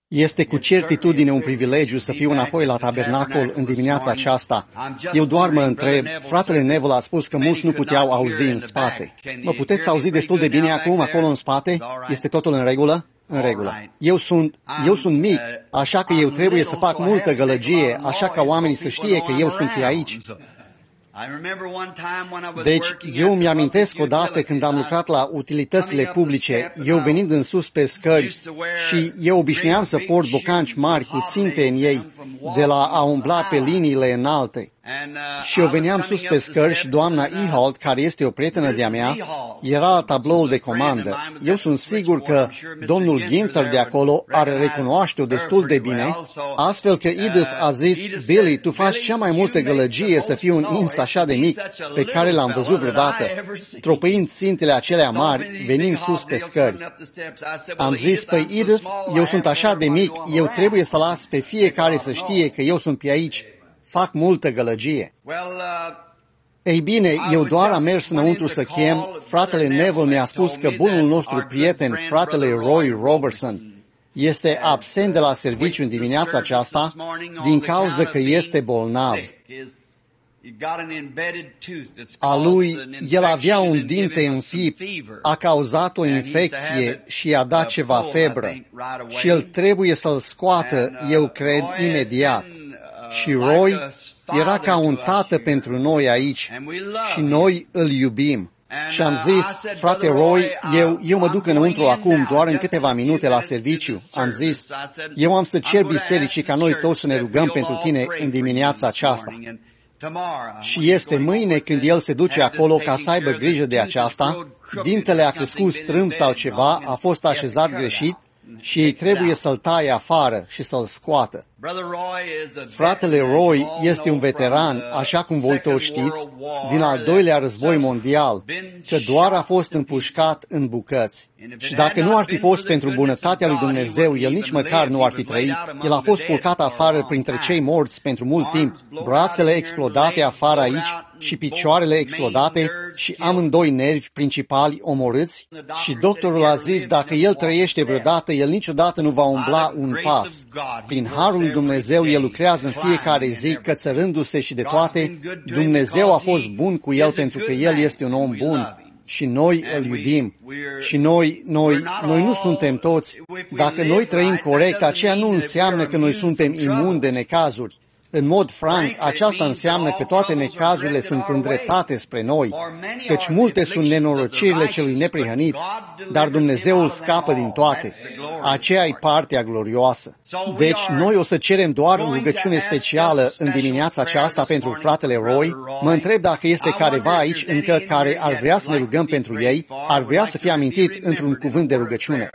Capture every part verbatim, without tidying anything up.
Este cu certitudine un privilegiu să fiu înapoi la tabernacol în dimineața aceasta. Eu doar mă întreb, fratele Neville a spus că mulți nu puteau auzi în spate. Mă puteți auzi destul de bine acum, acolo în spate? Este totul în regulă? În regulă. Eu sunt, eu sunt mic, așa că eu trebuie să fac multă gălăgie, așa ca oamenii să știe că eu sunt pe aici. Deci, eu îmi amintesc odată când am lucrat la utilitățile publice, eu venind în sus pe scări și eu obișnuiam să port bocanci mari cu ținte în ei, de la a umbla pe liniile înalte. Și eu veneam sus pe scări și doamna Ehalt, care este o prietenă de-a mea, era la tabloul de comandă. Eu sunt sigur că domnul Ginther de acolo ar recunoaște-o destul de bine, astfel că Edith a zis, Billy, tu faci cea mai multă gălăgie să fii un ins așa de mic pe care l-am văzut vreodată, tropăind țintele acelea mari, venind sus pe scări. Am zis, păi Edith, eu sunt așa de mic, eu trebuie să las pe fiecare să știe că eu sunt pe aici. Fac multă gălăgie. Ei bine, eu doar am mers înăuntru să chem, fratele Neville mi-a spus că bunul nostru prieten, fratele Roy Robertson, este absent de la serviciu în dimineața aceasta din cauza că este bolnav. A lui, el avea un dinte în fip, a cauzat o infecție și i-a dat ceva febră și el trebuie să-l scoată, eu cred, imediat. Și Roy era ca un tată pentru noi aici și noi îl iubim. Și am zis, frate Roy, eu, eu mă duc înăuntru acum, doar în câteva minute la serviciu. Am zis, eu am să cer bisericii ca noi toți să ne rugăm pentru tine în dimineața aceasta. Și este mâine când el se duce acolo ca să aibă grijă de aceasta, dintele a crescut strâmb sau ceva, a fost așezat greșit, și ei trebuie să-l taie afară și să-l scoată. Fratele Roy este un veteran, așa cum voi toți știți, din al doilea război mondial, că doar a fost împușcat în bucăți. Și dacă nu ar fi fost pentru bunătatea lui Dumnezeu, el nici măcar nu ar fi trăit. El a fost culcat afară printre cei morți pentru mult timp, brațele explodate afară aici și picioarele explodate și amândoi nervi principali omorâți. Și doctorul a zis, dacă el trăiește vreodată, el niciodată nu va umbla un pas. Prin harul lui Dumnezeu, el lucrează în fiecare zi, cățărându-se și de toate. Dumnezeu a fost bun cu el pentru că el este un om bun. Și noi îl iubim. Și noi, noi, noi nu suntem toți. Dacă noi trăim corect, aceea nu înseamnă că noi suntem imuni de necazuri. În mod franc, aceasta înseamnă că toate necazurile sunt îndreptate spre noi, căci multe sunt nenorocirile celui neprihănit, dar Dumnezeu îl scapă din toate. Aceea e partea glorioasă. Deci, noi o să cerem doar o rugăciune specială în dimineața aceasta pentru fratele Roy. Mă întreb dacă este careva aici încă care ar vrea să ne rugăm pentru ei, ar vrea să fie amintit într-un cuvânt de rugăciune.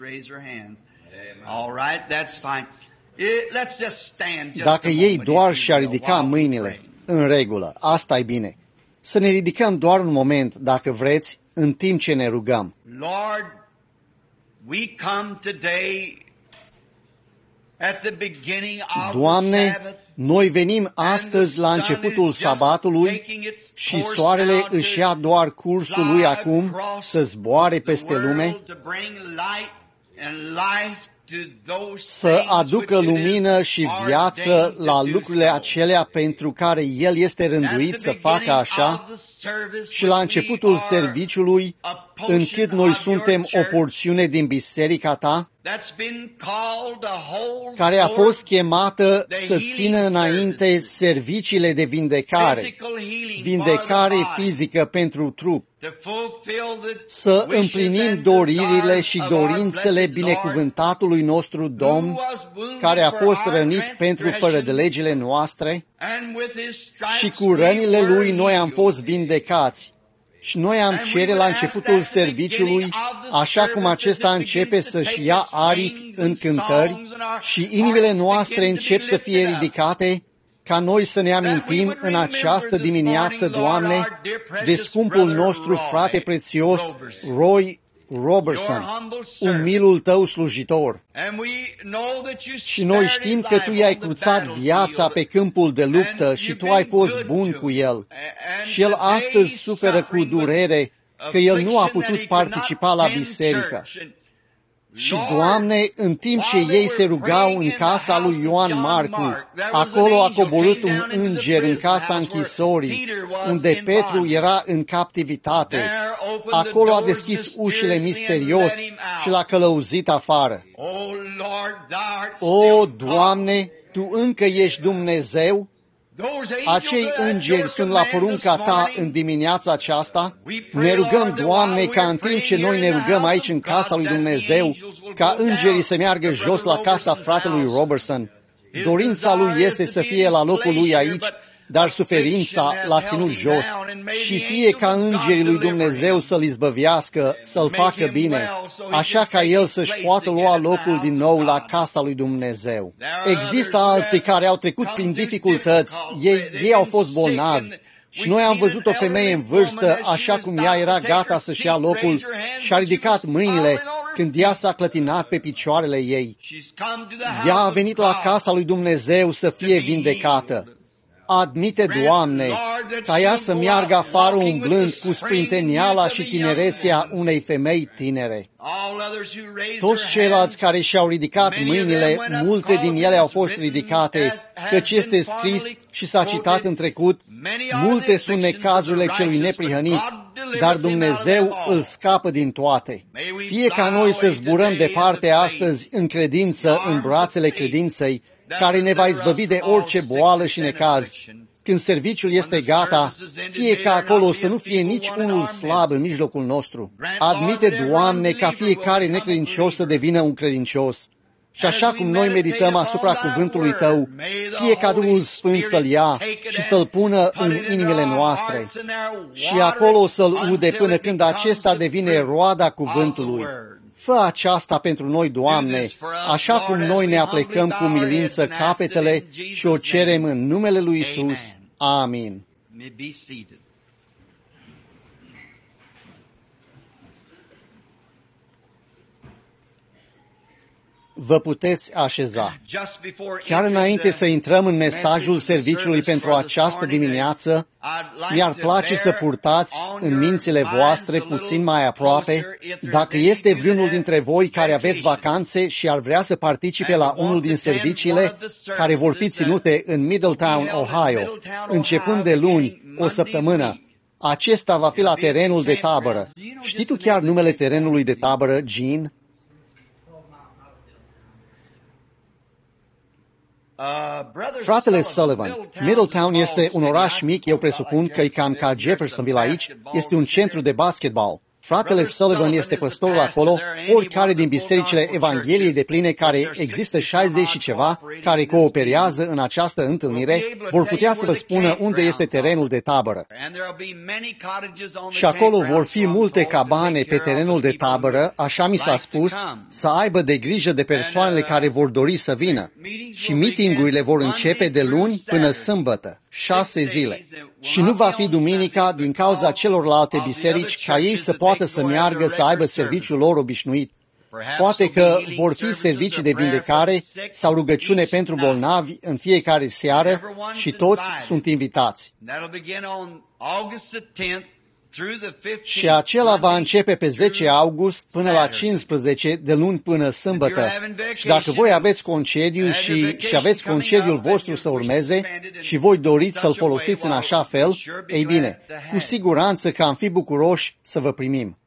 Dacă ei doar și-ar ridica mâinile, în regulă, asta e bine. Să ne ridicăm doar un moment, dacă vreți, în timp ce ne rugăm. Lord, we come today at the beginning of Doamne, the Sabbath, noi venim astăzi la începutul sabatului și soarele își ia doar cursul lui acum să zboare peste lume, să aducă lumină și viață la lucrurile acelea pentru care El este rânduit să facă așa, și la începutul serviciului, încât noi suntem o porțiune din biserica Ta, care a fost chemată să țină înainte serviciile de vindecare, vindecare fizică pentru trup, să împlinim doririle și dorințele binecuvântatului nostru Domn, care a fost rănit pentru fără de legile noastre, și cu rănile Lui noi am fost vindecați. Și noi am cere la începutul serviciului, așa cum acesta începe să-și ia aripi în cântări și inimile noastre încep să fie ridicate, ca noi să ne amintim în această dimineață, Doamne, de scumpul nostru frate prețios, Roy Robertson, umilul Tău slujitor. Și noi știm că Tu i-ai cruțat viața pe câmpul de luptă și Tu ai fost bun cu el. Și el astăzi suferă cu durere că el nu a putut participa la biserică. Și, Doamne, în timp ce ei se rugau în casa lui Ioan Marcu, acolo a coborât un înger în casa închisorii, unde Petru era în captivitate. Acolo a deschis ușile misterios și l-a călăuzit afară. O, Doamne, Tu încă ești Dumnezeu? Acei îngeri sunt la porunca Ta în dimineața aceasta. Ne rugăm, Doamne, ca în timp ce noi ne rugăm aici în casa lui Dumnezeu, ca îngerii să meargă jos la casa fratelui Robertson. Dorința lui este să fie la locul lui aici, dar suferința l-a ținut jos. Și fie ca îngerii lui Dumnezeu să-l izbăvească, să-l facă bine, așa ca el să-și poată lua locul din nou la casa lui Dumnezeu. Există alții care au trecut prin dificultăți, ei, ei au fost bolnavi. Și noi am văzut o femeie în vârstă, așa cum ea era gata să-și ia locul, și-a ridicat mâinile când ea s-a clătinat pe picioarele ei. Ea a venit la casa lui Dumnezeu să fie vindecată. Admite, Doamne, ca ea să meargă afară umblând cu sprinteniala și tinerețea unei femei tinere. Toți ceilalți care și-au ridicat mâinile, multe din ele au fost ridicate, căci este scris și s-a citat în trecut, multe sunt necazurile celui neprihănit, dar Dumnezeu îl scapă din toate. Fie ca noi să zburăm departe astăzi în credință, în brațele credinței, care ne va izbăvi de orice boală și necaz. Când serviciul este gata, fie ca acolo să nu fie nici unul slab în mijlocul nostru. Admite, Doamne, ca fiecare necredincios să devină un credincios. Și așa cum noi medităm asupra cuvântului Tău, fie ca Duhul Sfânt să-L ia și să-L pună în inimile noastre și acolo să-L ude până când acesta devine roada cuvântului. Fă aceasta pentru noi, Doamne, așa cum noi ne aplecăm cu milință capetele și o cerem în numele lui Isus. Amin. Vă puteți așeza. Chiar înainte să intrăm în mesajul serviciului pentru această dimineață, mi-ar place să purtați în mințile voastre puțin mai aproape, dacă este vreunul dintre voi care aveți vacanțe și ar vrea să participe la unul din serviciile care vor fi ținute în Middletown, Ohio, începând de luni, o săptămână. Acesta va fi la terenul de tabără. Știi tu chiar numele terenului de tabără, Gene? Fratele Sullivan, Middletown este un oraș mic, eu presupun că e cam ca Jeffersonville aici, este un centru de basketball. Fratele Sullivan este păstorul acolo, oricare din bisericile Evangheliei de pline, care există șaizeci și ceva, care cooperează în această întâlnire, vor putea să vă spună unde este terenul de tabără. Și acolo vor fi multe cabane pe terenul de tabără, așa mi s-a spus, să aibă de grijă de persoanele care vor dori să vină. Și meetingurile vor începe de luni până sâmbătă, șase zile. Și nu va fi duminica din cauza celorlalte biserici ca ei să poată să meargă să aibă serviciul lor obișnuit. Poate că vor fi servicii de vindecare sau rugăciune pentru bolnavi în fiecare seară și toți sunt invitați. Și acela va începe pe zece august până la cincisprezece, de luni până sâmbătă. Și dacă voi aveți concediu și, și aveți concediul vostru să urmeze și voi doriți să-l folosiți în așa fel, ei bine, cu siguranță că am fi bucuroși să vă primim.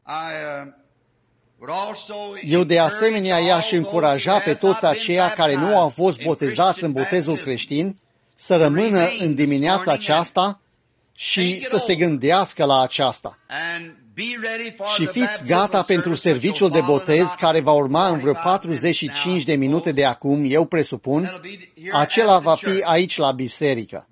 Eu de asemenea i-aș încuraja pe toți aceia care nu au fost botezați în botezul creștin să rămână în dimineața aceasta și să se gândească la aceasta. Și fiți gata pentru serviciul de botez care va urma în vreo patruzeci și cinci de minute de acum, eu presupun. Acela va fi aici la biserică.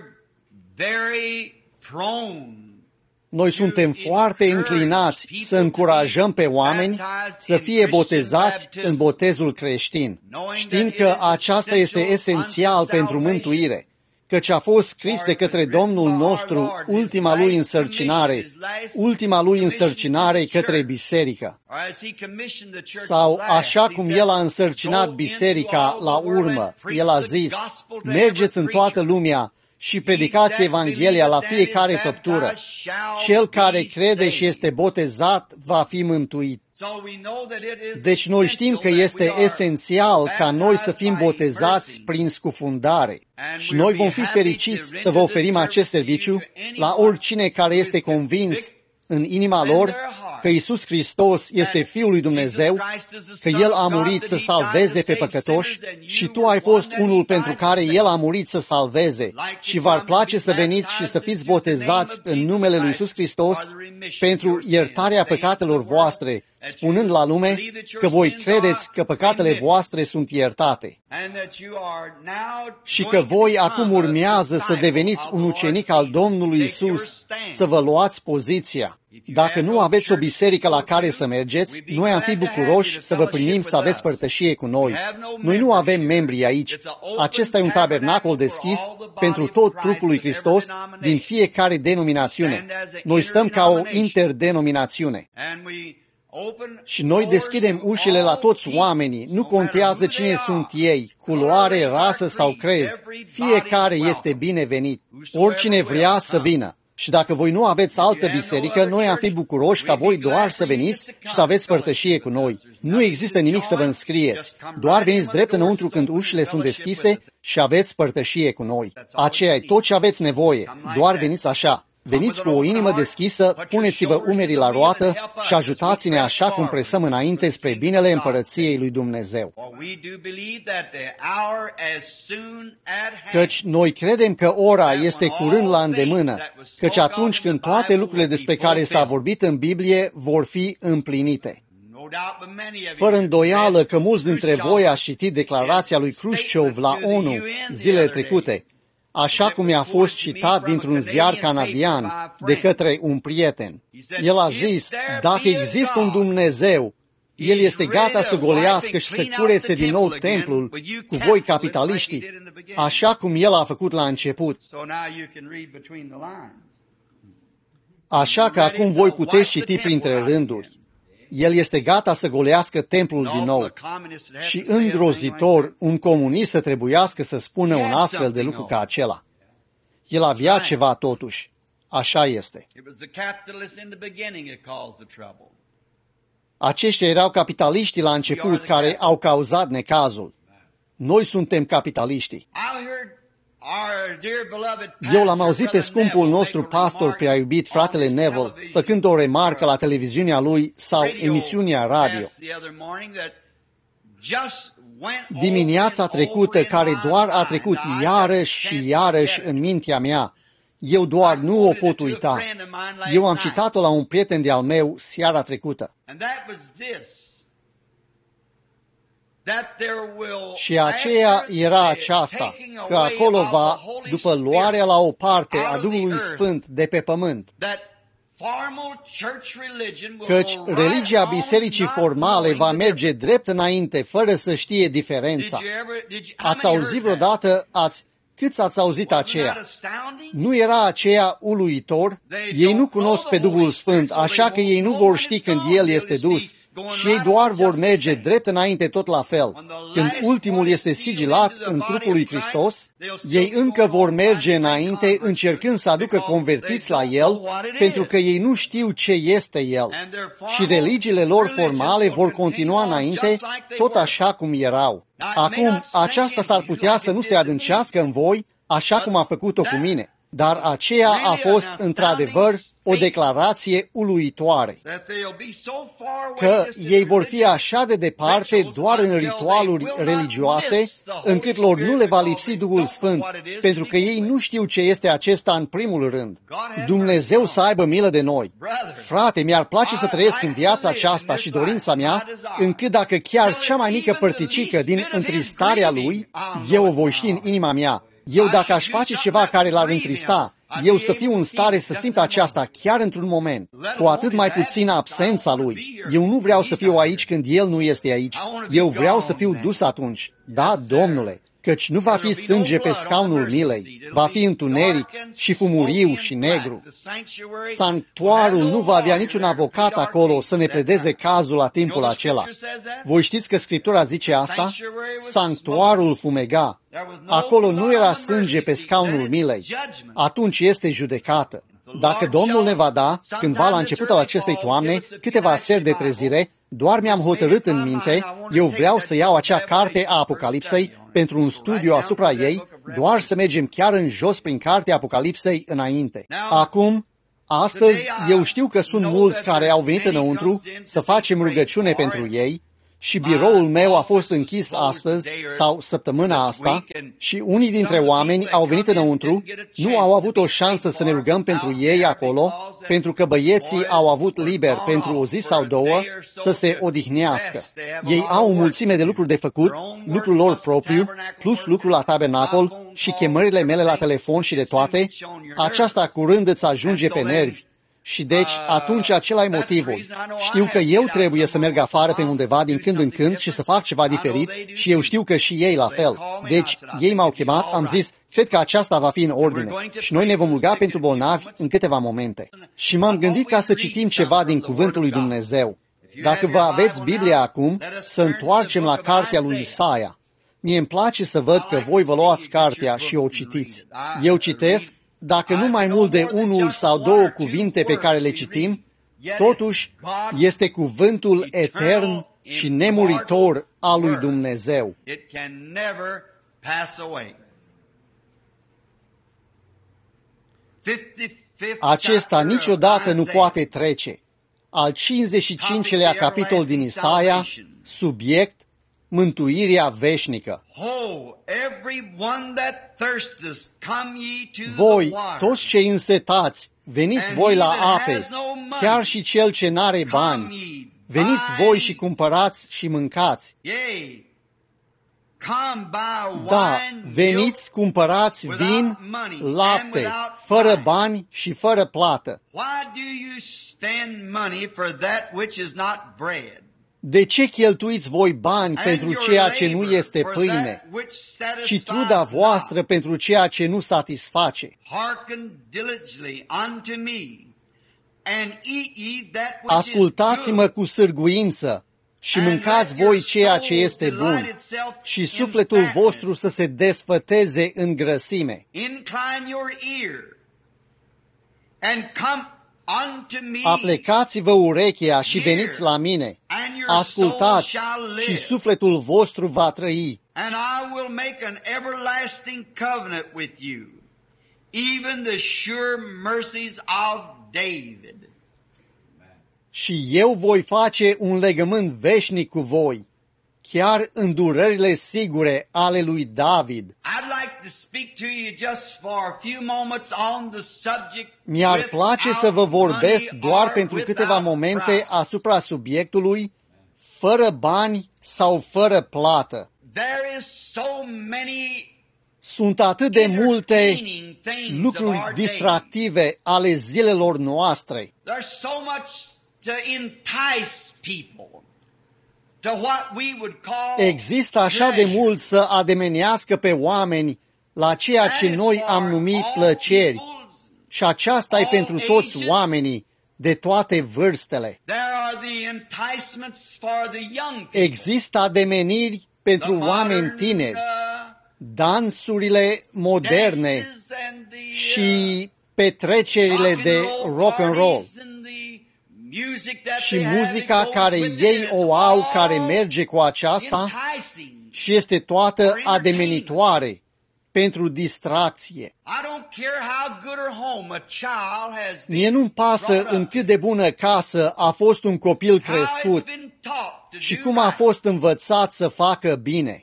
Noi suntem foarte înclinați să încurajăm pe oameni să fie botezați în botezul creștin, știind că aceasta este esențial pentru mântuire, căci a fost scris de către Domnul nostru ultima lui însărcinare, ultima lui însărcinare către biserică. Sau așa cum El a însărcinat biserica la urmă, El a zis, mergeți în toată lumea și predicați Evanghelia la fiecare făptură. Cel care crede și este botezat va fi mântuit. Deci noi știm că este esențial ca noi să fim botezați prin scufundare și noi vom fi fericiți să vă oferim acest serviciu la oricine care este convins în inima lor că Iisus Hristos este Fiul lui Dumnezeu, că El a murit să salveze pe păcătoși și tu ai fost unul pentru care El a murit să salveze și v-ar place să veniți și să fiți botezați în numele lui Iisus Hristos pentru iertarea păcatelor voastre, spunând la lume că voi credeți că păcatele voastre sunt iertate și că voi acum urmează să deveniți un ucenic al Domnului Iisus, să vă luați poziția. Dacă nu aveți o biserică la care să mergeți, noi am fi bucuroși să vă primim să aveți părtășie cu noi. Noi nu avem membri aici. Acesta e un tabernacol deschis pentru tot trupul lui Hristos din fiecare denominațiune. Noi stăm ca o interdenominațiune. Și noi deschidem ușile la toți oamenii, nu contează cine sunt ei, culoare, rasă sau crez, fiecare este binevenit, oricine vrea să vină. Și dacă voi nu aveți altă biserică, noi am fi bucuroși ca voi doar să veniți și să aveți părtășie cu noi. Nu există nimic să vă înscrieți, doar veniți drept înăuntru când ușile sunt deschise și aveți părtășie cu noi. Aceea e tot ce aveți nevoie, doar veniți așa. Veniți cu o inimă deschisă, puneți-vă umerii la roată și ajutați-ne așa cum presăm înainte spre binele împărăției lui Dumnezeu. Căci noi credem că ora este curând la îndemână, căci atunci când toate lucrurile despre care s-a vorbit în Biblie vor fi împlinite. Fără îndoială că mulți dintre voi ați citit declarația lui Khrushchev la ONU zilele trecute, așa cum i-a fost citat dintr-un ziar canadian de către un prieten. El a zis, dacă există un Dumnezeu, El este gata să golească și să curețe din nou templul cu voi capitaliștii, așa cum El a făcut la început. Așa că acum voi puteți citi printre rânduri. El este gata să golească templul din nou. Și îngrozitor, un comunist să trebuiască să spună un astfel de lucru ca acela. El avea ceva totuși. Așa este. Aceștia erau capitaliștii la început care au cauzat necazul. Noi suntem capitaliștii. Eu l-am auzit pe scumpul nostru pastor prea iubit, fratele Neville, făcând o remarcă la televiziunea lui sau emisiunea radio. Dimineața trecută, care doar a trecut iarăși și iarăși în mintea mea, eu doar nu o pot uita. Eu am citat-o la un prieten de-al meu seara trecută. Și aceea era aceasta, că acolo va, după luarea la o parte a Duhului Sfânt de pe pământ, căci religia bisericii formale va merge drept înainte, fără să știe diferența. Ați auzit vreodată, ați, câți ați auzit aceea? Nu era aceea uluitor? Ei nu cunosc pe Duhul Sfânt, așa că ei nu vor ști când El este dus. Și ei doar vor merge drept înainte tot la fel. Când ultimul este sigilat în trupul lui Hristos, ei încă vor merge înainte încercând să aducă convertiți la El, pentru că ei nu știu ce este El. Și religiile lor formale vor continua înainte tot așa cum erau. Acum, aceasta s-ar putea să nu se adâncească în voi așa cum a făcut-o cu mine. Dar aceea a fost într-adevăr o declarație uluitoare, că ei vor fi așa de departe doar în ritualuri religioase, încât lor nu le va lipsi Duhul Sfânt, pentru că ei nu știu ce este acesta în primul rând. Dumnezeu să aibă milă de noi. Frate, mi-ar place să trăiesc în viața aceasta și dorința mea, încât dacă chiar cea mai mică părticică din întristarea Lui, eu o voi ști în inima mea. Eu, dacă aș face ceva care l-ar întrista, eu să fiu în stare să simt aceasta chiar într-un moment, cu atât mai puțin absența Lui. Eu nu vreau să fiu aici când El nu este aici. Eu vreau să fiu dus atunci. Da, Domnule, căci nu va fi sânge pe scaunul milei, va fi întuneric și fumuriu și negru. Sanctuarul nu va avea niciun avocat acolo să ne pledeze cazul la timpul acela. Voi știți că Scriptura zice asta? Sanctuarul fumega. Acolo nu era sânge pe scaunul milei. Atunci este judecată. Dacă Domnul ne va da, cândva la începutul acestei toamne, câteva seri de trezire, Doar mi-am hotărât în minte, eu vreau să iau acea carte a Apocalipsei pentru un studiu asupra ei, doar să mergem chiar în jos prin cartea Apocalipsei înainte. Acum, astăzi, eu știu că sunt mulți care au venit înăuntru să facem rugăciune pentru ei, și biroul meu a fost închis astăzi sau săptămâna asta și unii dintre oameni au venit înăuntru, nu au avut o șansă să ne rugăm pentru ei acolo, pentru că băieții au avut liber pentru o zi sau două să se odihnească. Ei au o mulțime de lucruri de făcut, lucrul lor propriu, plus lucrul la tabernacol și chemările mele la telefon și de toate. Aceasta curând îți ajunge pe nervi. Și deci, atunci acela e motivul. Știu că eu trebuie să merg afară pe undeva din când în când și să fac ceva diferit și eu știu că și ei la fel. Deci, ei m-au chemat, am zis, cred că aceasta va fi în ordine și noi ne vom ruga pentru bolnavi în câteva momente. Și m-am gândit ca să citim ceva din Cuvântul lui Dumnezeu. Dacă vă aveți Biblia acum, să întoarcem la cartea lui Isaia. Mie îmi place să văd că voi vă luați cartea și o citiți. Eu citesc, dacă nu mai mult de unul sau două cuvinte pe care le citim, totuși este cuvântul etern și nemuritor al lui Dumnezeu. Acesta niciodată nu poate trece. Al cincizeci și cincilea capitol din Isaia, subiect, mântuirea veșnică. Voi, toți cei însetați, veniți voi la ape, chiar și cel ce n-are bani. Veniți voi și cumpărați și mâncați. Da, veniți, cumpărați vin, lapte, fără bani și fără plată. De ce cheltuiți voi bani pentru ceea ce nu este pâine și truda voastră pentru ceea ce nu satisface? Ascultați-mă cu sârguință și mâncați voi ceea ce este bun și sufletul vostru să se desfăteze în grăsime. Aplecați-vă urechea și veniți la mine. Ascultați și sufletul vostru va trăi. Și eu voi face un legământ veșnic cu voi, chiar îndurările sigure ale lui David. Mi-ar place să vă vorbesc doar pentru câteva momente asupra subiectului, fără bani sau fără plată. Sunt atât de multe lucruri distractive ale zilelor noastre. Există așa de mult să ademenească pe oameni la ceea ce noi am numit plăceri. Și aceasta e pentru toți oamenii, de toate vârstele. Există ademeniri pentru oameni tineri, dansurile moderne și petrecerile de rock and roll. Și muzica care ei o au, care merge cu aceasta și este toată ademenitoare pentru distracție. Mie nu-mi pasă în cât de bună casă a fost un copil crescut și cum a fost învățat să facă bine.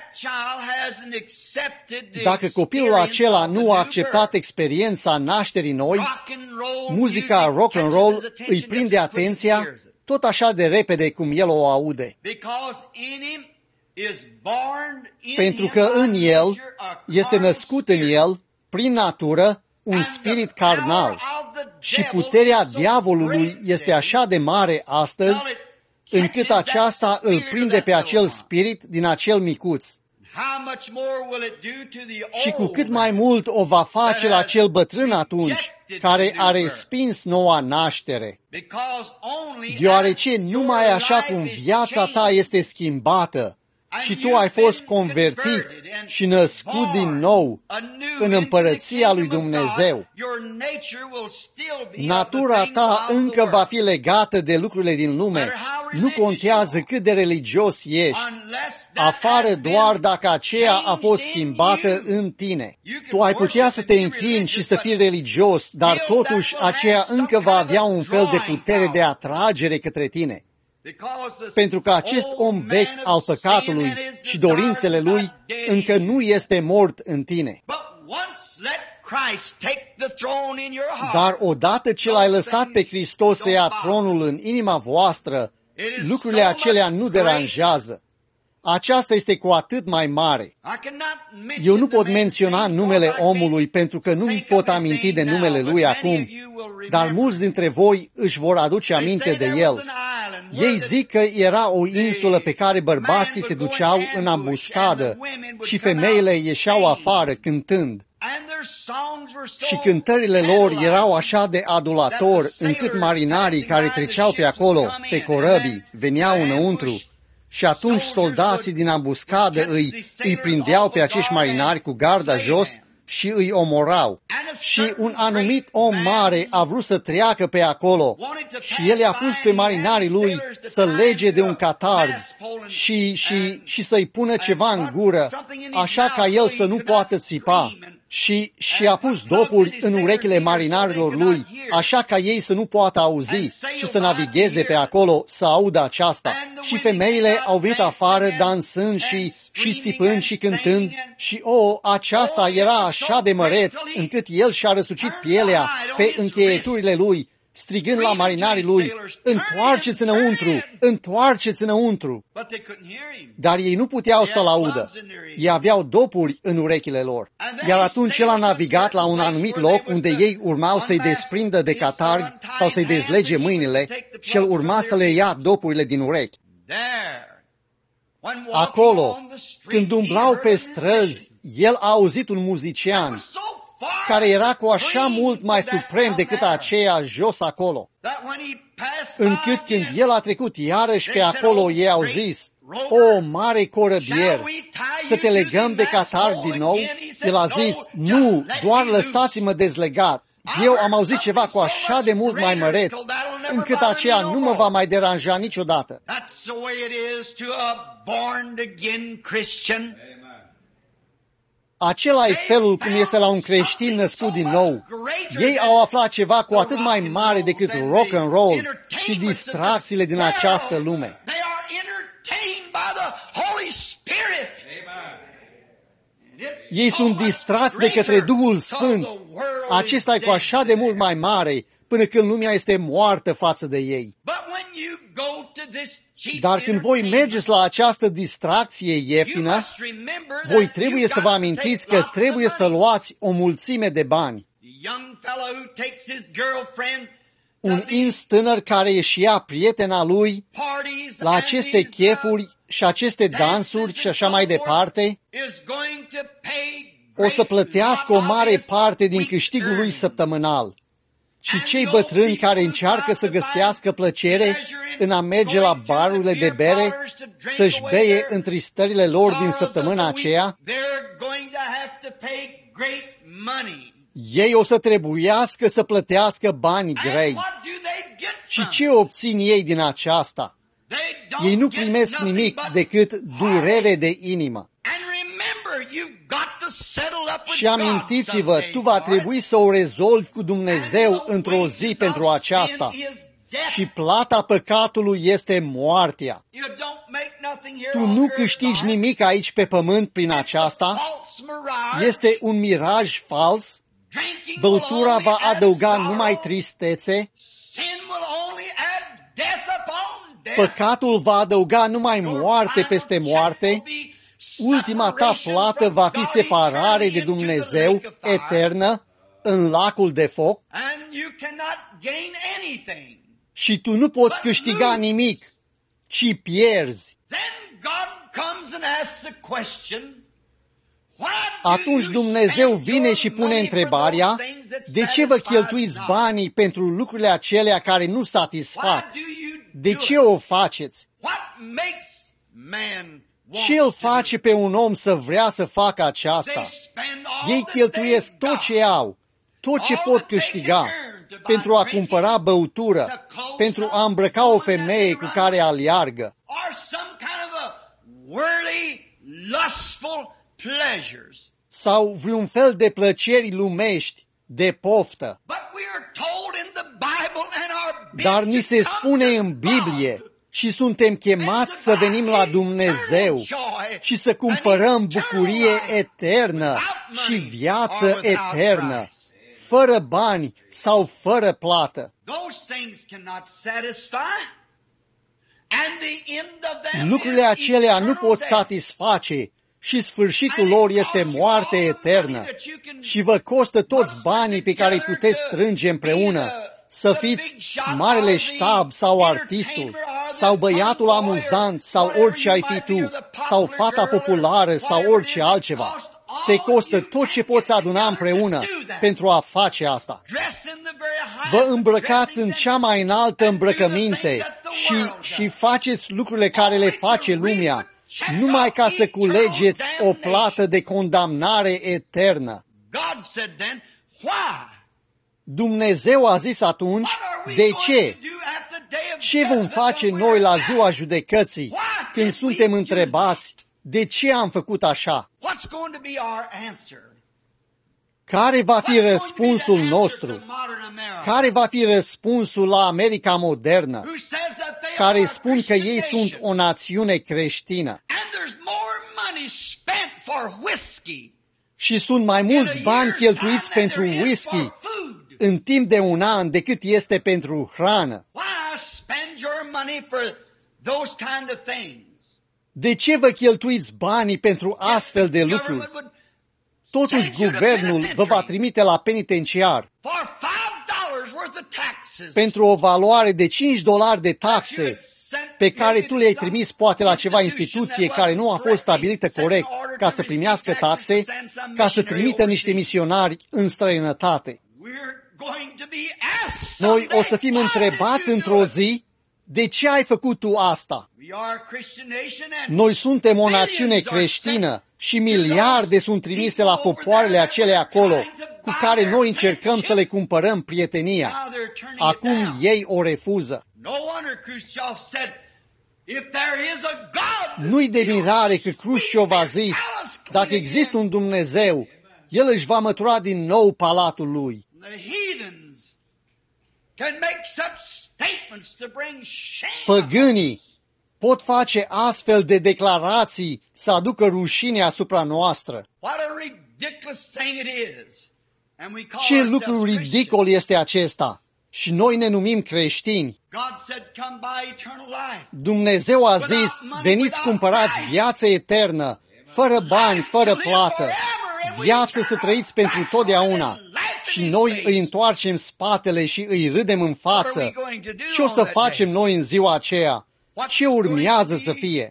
Dacă copilul acela nu a acceptat experiența nașterii noi, muzica rock and roll îi prinde atenția tot așa de repede cum el o aude. Pentru că în el este născut în el, prin natură, un spirit carnal. Și puterea diavolului este așa de mare astăzi, încât aceasta îl prinde pe acel spirit din acel micuț. Și cu cât mai mult o va face la cel bătrân atunci, care a respins noua naștere. Deoarece numai așa cum viața ta este schimbată, și tu ai fost convertit și născut din nou în împărăția lui Dumnezeu. Natura ta încă va fi legată de lucrurile din lume. Nu contează cât de religios ești, afară doar dacă aceea a fost schimbată în tine. Tu ai putea să te închini și să fii religios, dar totuși aceea încă va avea un fel de putere de atragere către tine. Pentru că acest om vechi al păcatului și dorințele lui încă nu este mort în tine. Dar odată ce l-ai lăsat pe Hristos să ia tronul în inima voastră, lucrurile acelea nu deranjează. Aceasta este cu atât mai mare. Eu nu pot menționa numele omului pentru că nu-mi pot aminti de numele lui acum, dar mulți dintre voi își vor aduce aminte de el. Ei zic că era o insulă pe care bărbații se duceau în ambuscadă și femeile ieșeau afară cântând. Și cântările lor erau așa de adulator, încât marinarii care treceau pe acolo, pe corăbii, veneau înăuntru. Și atunci soldații din ambuscadă îi, îi prindeau pe acești marinari cu garda jos și îi omorau. Și un anumit om mare a vrut să treacă pe acolo și el i-a pus pe marinarii lui să lege de un catarg și, și, și să-i pună ceva în gură, așa ca el să nu poată țipa. Și, și a pus dopuri în urechile marinarilor lui, așa ca ei să nu poată auzi și să navigheze pe acolo, să audă aceasta. Și femeile au venit afară dansând și, și țipând și cântând și, o, aceasta era așa de măreț, încât el și-a răsucit pielea pe încheieturile lui, strigând la marinarii lui, întoarceți înăuntru, întoarceți înăuntru. Dar ei nu puteau să-l audă. Ei aveau dopuri în urechile lor. Iar atunci el a navigat la un anumit loc unde ei urmau să-i desprindă de catarg sau să-i dezlege mâinile și el urma să le ia dopurile din urechi. Acolo, când umblau pe străzi, el a auzit un muzician care era cu așa mult mai suprem decât aceea jos acolo, încât când el a trecut iarăși pe acolo, ei au zis, o, mare corăbier, să te legăm de catarg din nou? El a zis, nu, doar lăsați-mă dezlegat. Eu am auzit ceva cu așa de mult mai măreț, încât aceea nu mă va mai deranja niciodată. Acela e felul cum este la un creștin născut din nou. Ei au aflat ceva cu atât mai mare decât rock and roll și distracțiile din această lume. Ei sunt distrați de către Duhul Sfânt. Acesta e cu așa de mult mai mare, până când lumea este moartă față de ei. Dar când voi mergeți la această distracție ieftină, voi trebuie să vă amintiți că trebuie să luați o mulțime de bani. Un ins tânăr care își ia prietena lui la aceste chefuri și aceste dansuri și așa mai departe, o să plătească o mare parte din câștigul lui săptămânal. Și cei bătrâni care încearcă să găsească plăcere în a merge la barurile de bere, să-și beie întristările lor din săptămâna aceea, ei o să trebuiască să plătească bani grei. Și ce obțin ei din aceasta? Ei nu primesc nimic decât durere de inimă. Și amintiți-vă, tu va trebui să o rezolvi cu Dumnezeu într-o zi pentru aceasta. Și plata păcatului este moartea. Tu nu câștigi nimic aici pe pământ prin aceasta. Este un miraj fals. Băutura va adăuga numai tristețe. Păcatul va adăuga numai moarte peste moarte. Ultima ta plată va fi separare de Dumnezeu eternă în lacul de foc. Și tu nu poți câștiga nimic, ci pierzi. Atunci Dumnezeu vine și pune întrebarea, de ce vă cheltuiți banii pentru lucrurile acelea care nu satisfac? De ce o faceți? Ce îl face pe un om să vrea să facă aceasta? Ei cheltuiesc tot ce au, tot ce pot câștiga, pentru a cumpăra băutură, pentru a îmbrăca o femeie cu care aleargă, sau vreun fel de plăceri lumești, de poftă. Dar ni se spune în Biblie și suntem chemați să venim la Dumnezeu și să cumpărăm bucurie eternă și viață eternă, fără bani sau fără plată. Lucrurile acelea nu pot satisface și sfârșitul lor este moarte eternă și vă costă toți banii pe care îi puteți strânge împreună, să fiți marele ștab sau artistul, sau băiatul amuzant sau orice ai fi tu, sau fata populară sau orice altceva. Te costă tot ce poți aduna împreună pentru a face asta. Vă îmbrăcați în cea mai înaltă îmbrăcăminte și, și faceți lucrurile care le face lumea, numai ca să culegeți o plată de condamnare eternă. Dumnezeu a zis atunci, de ce? Ce vom face noi la ziua judecății când suntem întrebați, de ce am făcut așa? Care va fi răspunsul nostru? Care va fi răspunsul la America modernă, care spun că ei sunt o națiune creștină? Și sunt mai mulți bani cheltuiți pentru whisky în timp de un an decât este pentru hrană. De ce vă cheltuiți banii pentru astfel de lucruri? Totuși, guvernul vă va trimite la penitenciar pentru o valoare de cinci dolari de taxe pe care tu le-ai trimis poate la ceva instituție care nu a fost stabilită corect ca să primească taxe, ca să trimită niște misionari în străinătate. Noi o să fim întrebați într-o zi, de ce ai făcut tu asta? Noi suntem o națiune creștină și miliarde sunt trimise la popoarele acelea acolo, cu care noi încercăm să le cumpărăm prietenia. Acum ei o refuză. Nu-i de mirare că Khrushchev a zis, dacă există un Dumnezeu, El își va mătura din nou palatul lui. Păgânii pot face astfel de declarații să aducă rușine asupra noastră. Ce lucru ridicol este acesta! Și noi ne numim creștini. Dumnezeu a zis, veniți cumpărați viață eternă, fără bani, fără plată, viață să trăiți pentru totdeauna. Și noi îi întoarcem spatele și îi râdem în față. Ce o să facem noi în ziua aceea? Ce urmează să fie?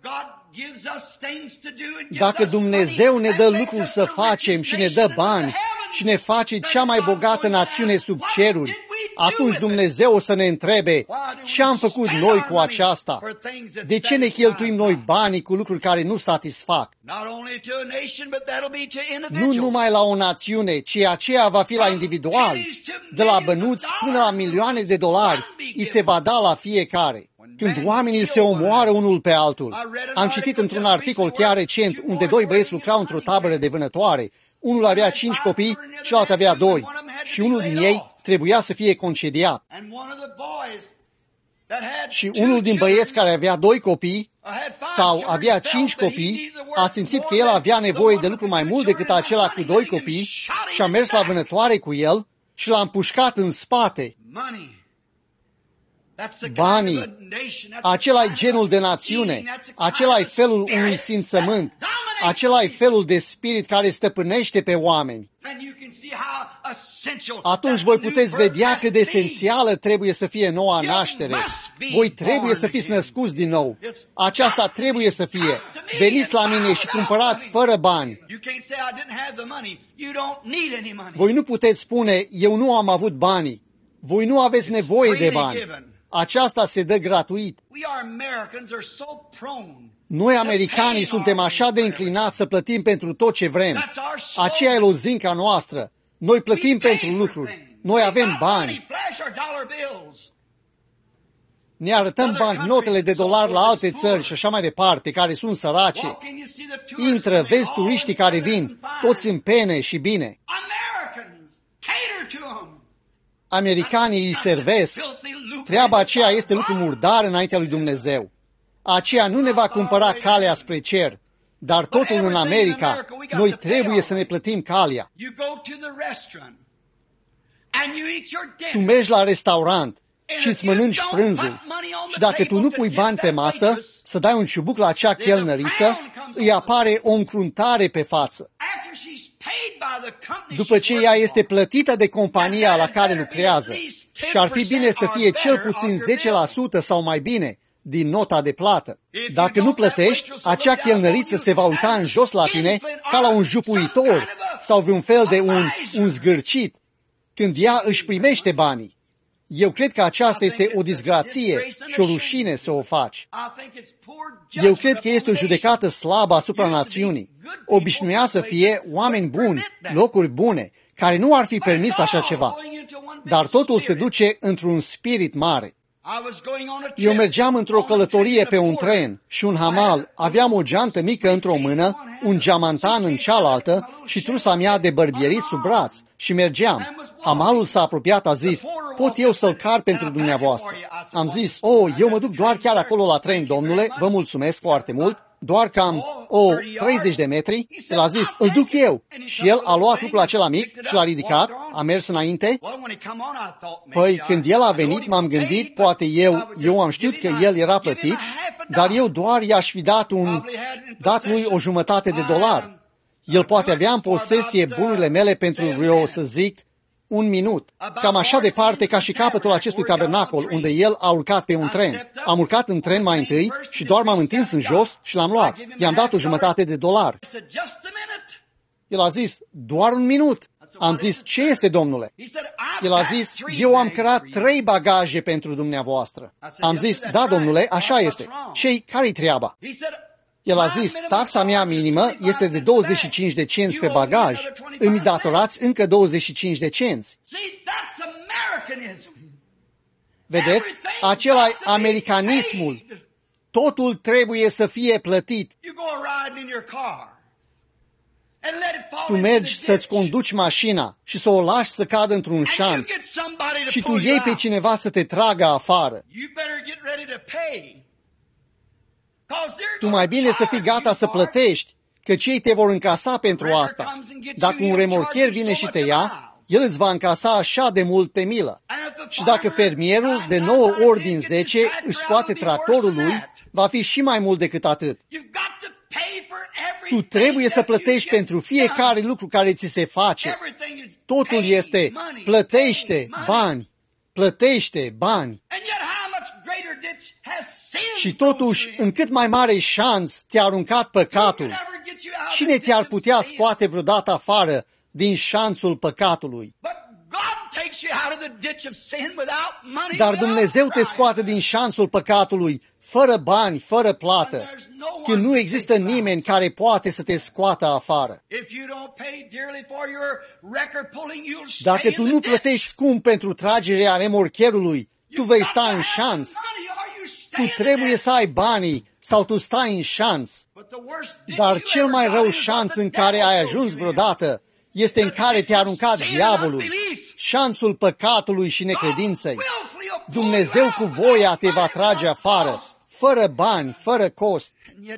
Dacă Dumnezeu ne dă lucruri să facem și ne dă bani și ne face cea mai bogată națiune sub ceruri, atunci Dumnezeu o să ne întrebe, ce am făcut noi cu aceasta? De ce ne cheltuim noi banii cu lucruri care nu satisfac? Nu numai la o națiune, ci aceea va fi la individual. De la bănuți până la milioane de dolari, îi se va da la fiecare. Când oamenii se omoară unul pe altul. Am citit într-un articol chiar recent unde doi băieți lucrau într-o tabără de vânătoare. Unul avea cinci copii, celălalt avea doi. Și unul din ei trebuia să fie concediat. Și unul din băieți care avea doi copii sau avea cinci copii a simțit că el avea nevoie de lucru mai mult decât acela cu doi copii și a mers la vânătoare cu el și l-a împușcat în spate. Banii, acela-i genul de națiune, acela-i felul unui simțământ, acela-i felul de spirit care stăpânește pe oameni. Atunci voi puteți vedea cât de esențială trebuie să fie noua naștere. Voi trebuie să fiți născuți din nou. Aceasta trebuie să fie. Veniți la mine și cumpărați fără bani. Voi nu puteți spune, eu nu am avut banii. Voi nu aveți nevoie de bani. Aceasta se dă gratuit. Noi, americanii, suntem așa de înclinați să plătim pentru tot ce vrem. Aceea e lozinca noastră. Noi plătim pentru lucruri. Noi avem bani. Ne arătăm bancnotele de dolari la alte țări și așa mai departe, care sunt sărace. Intră, vezi turiștii care vin, toți în pene și bine. Americanii îi servesc. Treaba aceea este lucru murdar înaintea lui Dumnezeu. Aceea nu ne va cumpăra calea spre cer. Dar totul în America, noi trebuie să ne plătim calea. Tu mergi la restaurant și îți mănânci prânzul. Și dacă tu nu pui bani pe masă, să dai un ciubuc la acea chelnăriță, îi apare o încruntare pe față. După ce ea este plătită de compania la care lucrează, și ar fi bine să fie cel puțin zece la sută sau mai bine din nota de plată. Dacă nu plătești, acea chelnăriță se va uita în jos la tine ca la un jupuitor sau vreun fel de un, un zgârcit când ea își primește banii. Eu cred că aceasta este o disgrație și o rușine să o faci. Eu cred că este o judecată slabă asupra națiunii. Obișnuia să fie oameni buni, locuri bune, care nu ar fi permis așa ceva. Dar totul se duce într-un spirit mare. Eu mergeam într-o călătorie pe un tren și un hamal. Aveam o geantă mică într-o mână, un geamantan în cealaltă și trusa mea de bărbierit sub braț și mergeam. Hamalul s-a apropiat, a zis, pot eu să-l car pentru dumneavoastră? Am zis, oh, eu mă duc doar chiar acolo la tren, domnule, vă mulțumesc foarte mult, doar cam, o, treizeci de metri. El a zis, îl duc eu. Și el a luat lucrul acela mic și l-a ridicat, a mers înainte. Păi, când el a venit, m-am gândit, poate eu, eu am știut că el era plătit, dar eu doar i-aș fi dat, un, dat lui o jumătate de dolar. El poate avea în posesie bunurile mele pentru vreo, să zic, un minut. Cam așa departe ca și capătul acestui tabernacol, unde el a urcat pe un tren. Am urcat în tren mai întâi și doar m-am întins în jos și l-am luat. I-am dat o jumătate de dolar. El a zis, doar un minut. Am zis, ce este, domnule? El a zis, eu am creat trei bagaje pentru dumneavoastră. Am zis, da, domnule, așa este. Ce-i, care-i treaba? El a zis, taxa mea minimă este de douăzeci și cinci de cenți pe bagaj. Îmi datorați încă douăzeci și cinci de cenți. Vedeți? Acela e americanismul. Totul trebuie să fie plătit. Tu mergi să-ți conduci mașina și să o lași să cadă într-un șanț și tu iei pe cineva să te tragă afară. Tu mai bine să fii gata să plătești, că cei te vor încasa pentru asta. Dacă un remorcher vine și te ia, el îți va încasa așa de mult pe milă. Și dacă fermierul de nouă ori din zece își scoate tractorul lui, va fi și mai mult decât atât. Tu trebuie să plătești pentru fiecare lucru care ți se face. Totul este plătește bani, plătește bani. Și totuși, în cât mai mare șanț te-a aruncat păcatul, cine te-ar putea scoate vreodată afară din șanțul păcatului? Dar Dumnezeu te scoate din șanțul păcatului, fără bani, fără plată, când nu există nimeni care poate să te scoată afară. Dacă tu nu plătești scump pentru tragerea remorcherului, tu vei sta în șanț. Tu trebuie să ai banii sau tu stai în șanț. Dar cel mai rău șanț în care ai ajuns vreodată este în care te-a aruncat diavolul, șanțul păcatului și necredinței. Dumnezeu cu voia te va trage afară, fără bani, fără cost.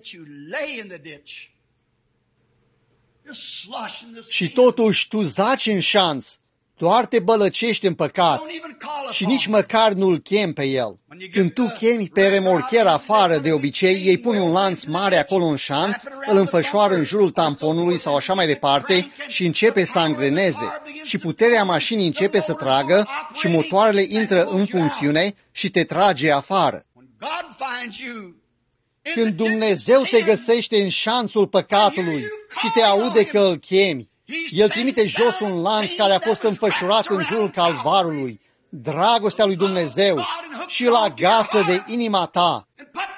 Și totuși tu zaci în șanț, doar te bălăcești în păcat și nici măcar nu-l chem pe el. Când tu chemi pe remorcher afară, de obicei, ei pun un lanț mare acolo în șanț, îl înfășoară în jurul tamponului sau așa mai departe și începe să angreneze. Și puterea mașinii începe să tragă și motoarele intră în funcțiune și te trage afară. Când Dumnezeu te găsește în șanțul păcatului și te aude că îl chemi, El trimite jos un lanț care a fost înfășurat în jurul calvarului, dragostea lui Dumnezeu, și îl agață de inima ta.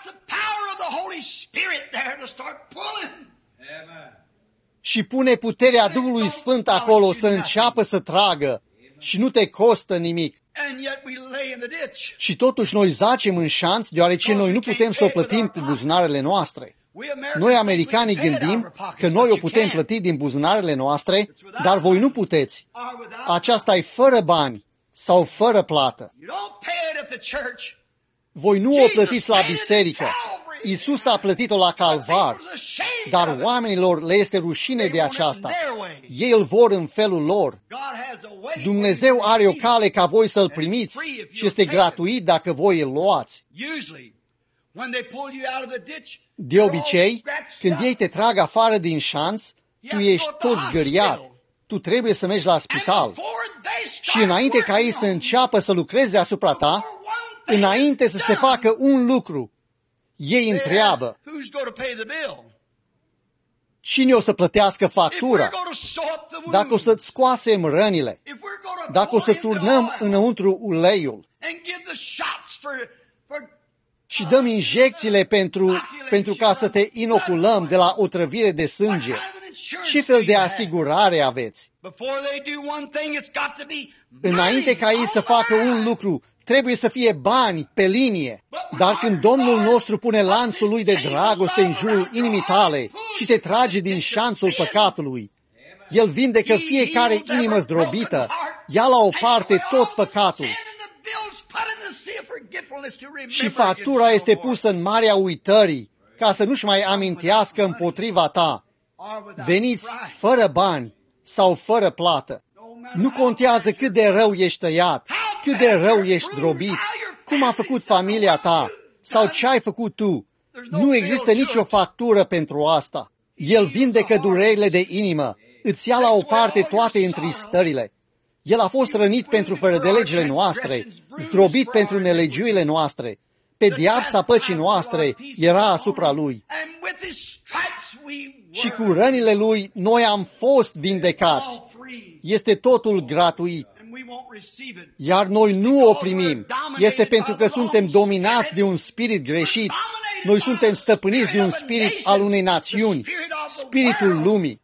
Și pune puterea Duhului Sfânt acolo să înceapă să tragă și nu te costă nimic. Și totuși noi zacem în șanț, deoarece noi nu putem să o plătim cu buzunarele noastre. Noi, americanii, gândim că noi o putem plăti din buzunarele noastre, dar voi nu puteți. Aceasta e fără bani sau fără plată. Voi nu o plătiți la biserică. Iisus a plătit-o la Calvar, dar oamenilor le este rușine de aceasta. Ei îl vor în felul lor. Dumnezeu are o cale ca voi să-l primiți și este gratuit dacă voi îl luați. De obicei, când ei te trag afară din șanț, tu ești tot zgâriat. Tu trebuie să mergi la spital. Și înainte ca ei să înceapă să lucreze asupra ta, înainte să se facă un lucru, ei întreabă: cine o să plătească factura? Dacă o să-ți scoasem rănile, dacă o să turnăm înăuntru uleiul și dăm injecțiile pentru, pentru ca să te inoculăm de la otrăvire de sânge, ce fel de asigurare aveți? Înainte ca ei să facă un lucru, trebuie să fie bani pe linie. Dar când Domnul nostru pune lanțul lui de dragoste în jurul inimii tale și te trage din șanțul păcatului, El vindecă fiecare inimă zdrobită, ia la o parte tot păcatul și factura este pusă în marea uitării ca să nu-și mai amintească împotriva ta. Veniți fără bani sau fără plată. Nu contează cât de rău ești tăiat, cât de rău ești drobit, cum a făcut familia ta sau ce ai făcut tu. Nu există nicio factură pentru asta. El vindecă durerile de inimă, îți ia la o parte toate întristările. El a fost rănit pentru fără de legile noastre, zdrobit pentru nelegiuile noastre. Pedeapsa păcii noastre era asupra Lui. Și cu rănile Lui noi am fost vindecați. Este totul gratuit. Iar noi nu o primim. Este pentru că suntem dominați de un spirit greșit. Noi suntem stăpâniți de un spirit al unei națiuni, spiritul lumii.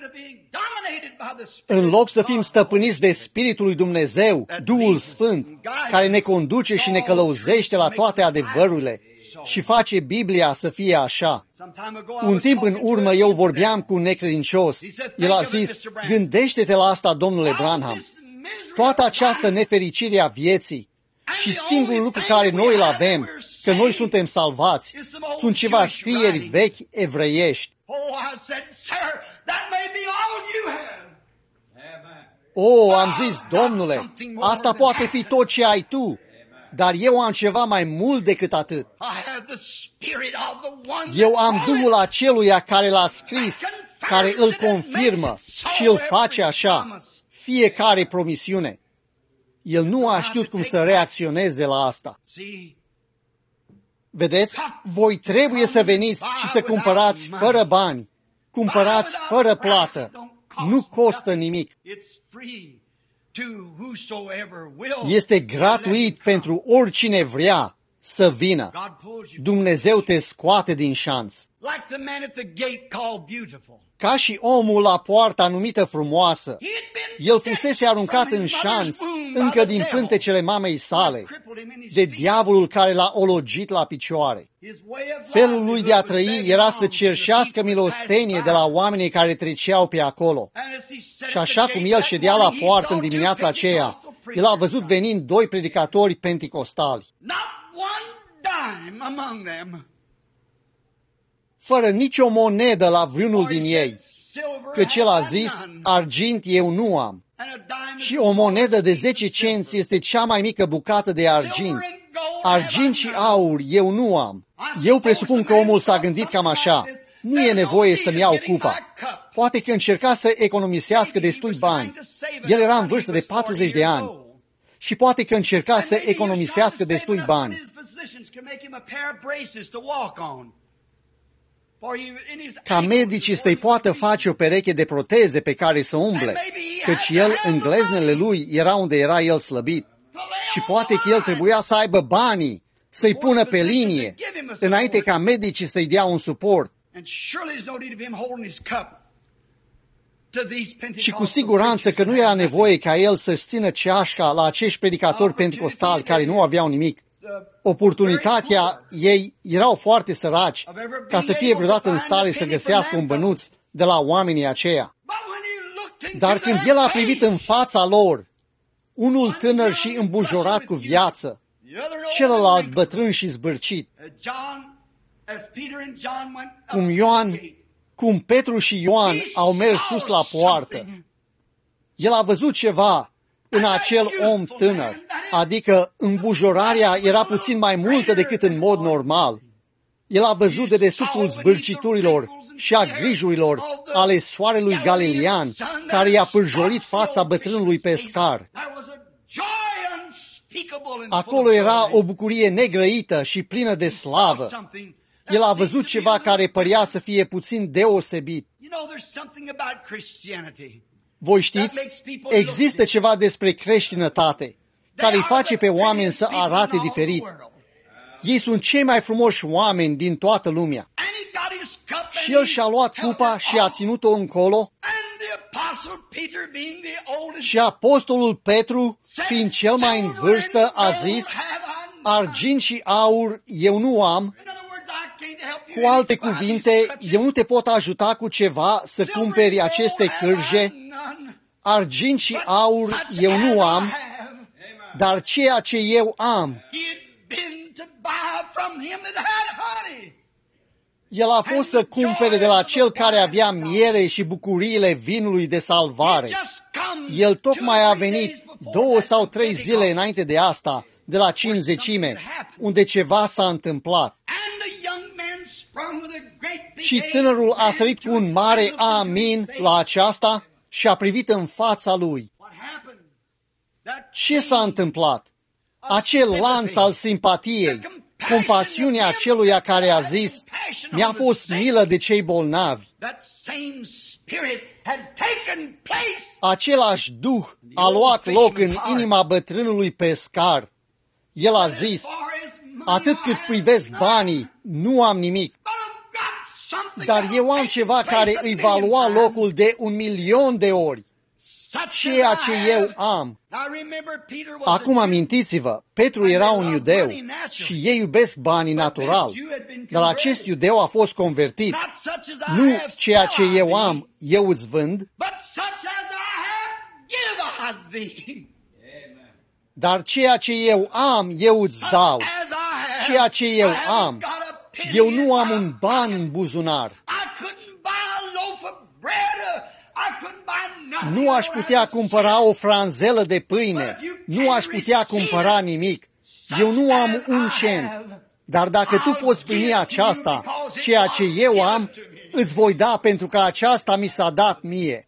În loc să fim stăpâniți de Spiritul lui Dumnezeu, Duhul Sfânt, care ne conduce și ne călăuzește la toate adevărurile și face Biblia să fie așa. Un timp în urmă eu vorbeam cu un necredincios. El a zis: gândește-te la asta, domnule Branham. Toată această nefericire a vieții și singurul lucru care noi îl avem, că noi suntem salvați, sunt ceva scrieri vechi evreiești. O, am zis: domnule, asta poate fi tot ce ai tu, dar eu am ceva mai mult decât atât. Eu am Duhul aceluia care l-a scris, care îl confirmă și îl face așa, fiecare promisiune. El nu a știut cum să reacționeze la asta. Vedeți? Voi trebuie să veniți și să cumpărați fără bani. Cumpărați fără plată. Nu costă nimic. Este gratuit pentru oricine vrea să vină. Dumnezeu te scoate din șanț. Ca și omul la poarta numită frumoasă, el fusese aruncat în șanț încă din pântecele mamei sale, de diavolul care l-a ologit la picioare. Felul lui de a trăi era să cerșească milostenie de la oamenii care treceau pe acolo. Și așa cum el ședea la poartă în dimineața aceea, el a văzut venind doi predicatori penticostali. Fără nicio monedă la vreunul din ei, căci el a zis: argint eu nu am. Și o monedă de zece cenți este cea mai mică bucată de argint. Argint și aur eu nu am. Eu presupun că omul s-a gândit cam așa: nu e nevoie să-mi iau cupa. Poate că încerca să economisească destui bani. El era în vârstă de patruzeci de ani. Și poate că încerca să economisească destui bani. Ca medicii să-i poată face o pereche de proteze pe care să umble, căci el, în gleznele lui, era unde era el slăbit. Și poate că el trebuia să aibă banii, să-i pună pe linie, înainte ca medicii să-i dea un suport. Și cu siguranță că nu era nevoie ca el să-și țină ceașca la acești predicatori penticostali care nu aveau nimic. Oportunitatea ei erau foarte săraci ca să fie vreodată în stare să găsească un bănuț de la oamenii aceia. Dar când el a privit în fața lor, unul tânăr și îmbujorat cu viață, celălalt bătrân și zbârcit, cum Ioan, cum Petru și Ioan au mers sus la poartă, el a văzut ceva în acel om tânăr, adică îmbujorarea era puțin mai multă decât în mod normal. El a văzut de dedesubtul zbârciturilor și a grijurilor ale soarelui galilean, care i-a pârjolit fața bătrânului pescar. Acolo era o bucurie negrăită și plină de slavă. El a văzut ceva care părea să fie puțin deosebit. Voi știți, există ceva despre creștinătate care îi face pe oameni să arate diferit. Ei sunt cei mai frumoși oameni din toată lumea. Și el și-a luat cupa și a ținut-o încolo. Și apostolul Petru, fiind cel mai în vârstă, a zis, argint și aur eu nu am. Cu alte cuvinte, eu nu te pot ajuta cu ceva să cumperi aceste cârje. Argint și aur eu nu am, dar ceea ce eu am. El a fost să cumpere de la cel care avea miere și bucuriile vinului de salvare. El tocmai a venit două sau trei zile înainte de asta, de la cincizecime, unde ceva s-a întâmplat. Și tânărul a sărit cu un mare amin la aceasta și a privit în fața lui. Ce s-a întâmplat? Acel lanț al simpatiei, compasiunea aceluia care a zis, mi-a fost milă de cei bolnavi. Același duh a luat loc în inima bătrânului pescar. El a zis, atât cât privesc banii, nu am nimic. Dar eu am ceva care îi va lua locul de un milion de ori. Ceea ce eu am. Acum amintiți-vă, Petru era un iudeu și ei iubesc banii natural, dar acest iudeu a fost convertit. Nu ceea ce eu am, eu îți vând, dar ceea ce eu am, eu îți dau. Ceea ce eu am, eu nu am un ban în buzunar. Nu aș putea cumpăra o franzelă de pâine, nu aș putea cumpăra nimic. Eu nu am un cent, dar dacă tu poți primi aceasta, ceea ce eu am, îți voi da pentru că aceasta mi s-a dat mie.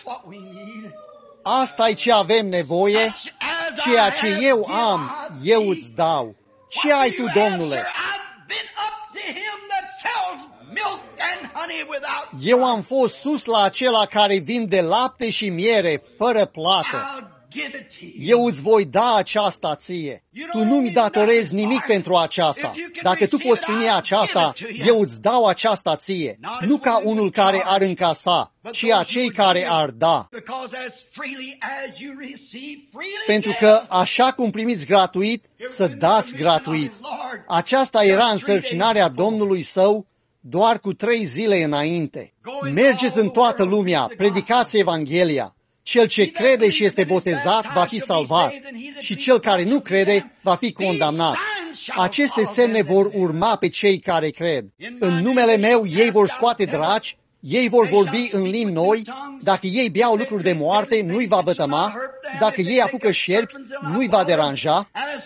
Asta e ce avem nevoie, ceea ce eu am, eu îți dau. Ce ai tu, Domnule? Eu am fost sus la acela care vinde lapte și miere fără plată. Eu îți voi da aceasta ție. Tu nu-mi datorezi nimic pentru aceasta. Dacă tu poți primi aceasta, eu îți dau aceasta ție. Nu ca unul care ar încasa, ci acei care ar da. Pentru că așa cum primiți gratuit, să dați gratuit. Aceasta era însărcinarea Domnului său doar cu trei zile înainte. Mergeți în toată lumea, predicați Evanghelia. Cel ce crede și este botezat va fi salvat și cel care nu crede va fi condamnat. Aceste semne vor urma pe cei care cred. În numele meu ei vor scoate draci, ei vor vorbi în limbi noi, dacă ei beau lucruri de moarte, nu-i va vătăma, dacă ei apucă șerpi, nu-i va deranja.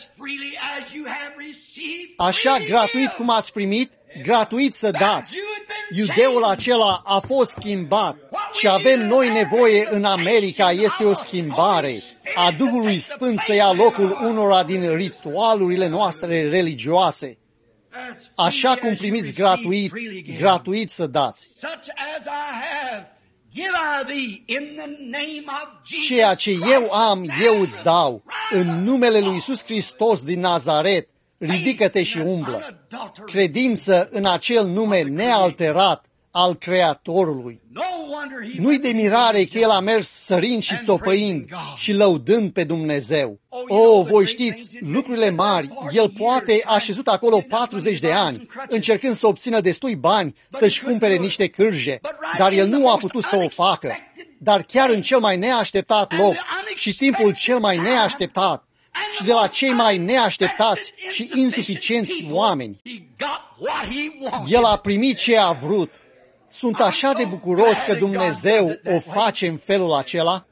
Așa, gratuit cum ați primit, gratuit să dați. Iudeul acela a fost schimbat. Ce avem noi nevoie în America este o schimbare a Duhului Sfânt să ia locul unora din ritualurile noastre religioase. Așa cum primiți gratuit, gratuit să dați. Ceea ce eu am, eu îți dau. În numele lui Iisus Hristos din Nazaret, ridică-te și umblă. Credință în acel nume nealterat al Creatorului. Nu-i de mirare că el a mers sărind și țopăind și lăudând pe Dumnezeu. O, voi știți, lucrurile mari, el poate a șezut acolo patruzeci de ani, încercând să obțină destui bani să-și cumpere niște cârje, dar el nu a putut să o facă. Dar chiar în cel mai neașteptat loc și timpul cel mai neașteptat, și de la cei mai neașteptați și insuficienți oameni, el a primit ce a vrut. Sunt așa de bucuros că Dumnezeu o face în felul acela.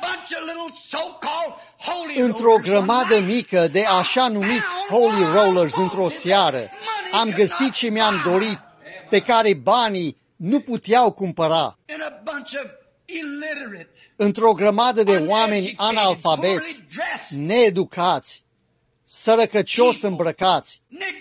Într-o grămadă mică de așa numiți holy rollers într-o seară, am găsit ce mi-am dorit, pe care banii nu puteau cumpăra. Într-o grămadă de oameni analfabeți, needucați, sărăcăcios îmbrăcați,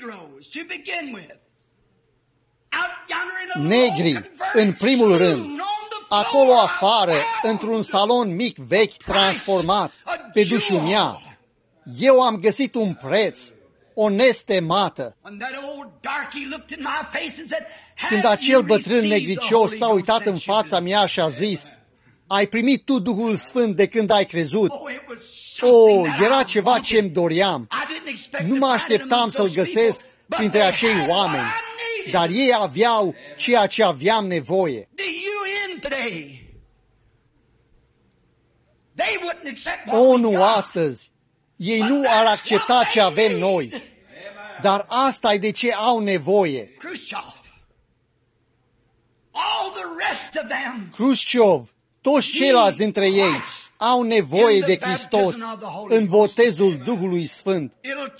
negri, în primul rând, acolo afară, într-un salon mic, vechi, transformat, pe dușumea, eu am găsit un preț, o nestemată. Când acel bătrân negricios s-a uitat în fața mea și a zis, ai primit tu Duhul Sfânt de când ai crezut? Oh, era ceva ce-mi doream. Nu mă așteptam să-l găsesc printre acei oameni, dar ei aveau ceea ce aveam nevoie. O, nu astăzi. Ei nu ar accepta ce avem noi. Dar asta e de ce au nevoie. Khrushchev, toți ceilalți dintre ei au nevoie de Hristos în botezul Duhului Sfânt.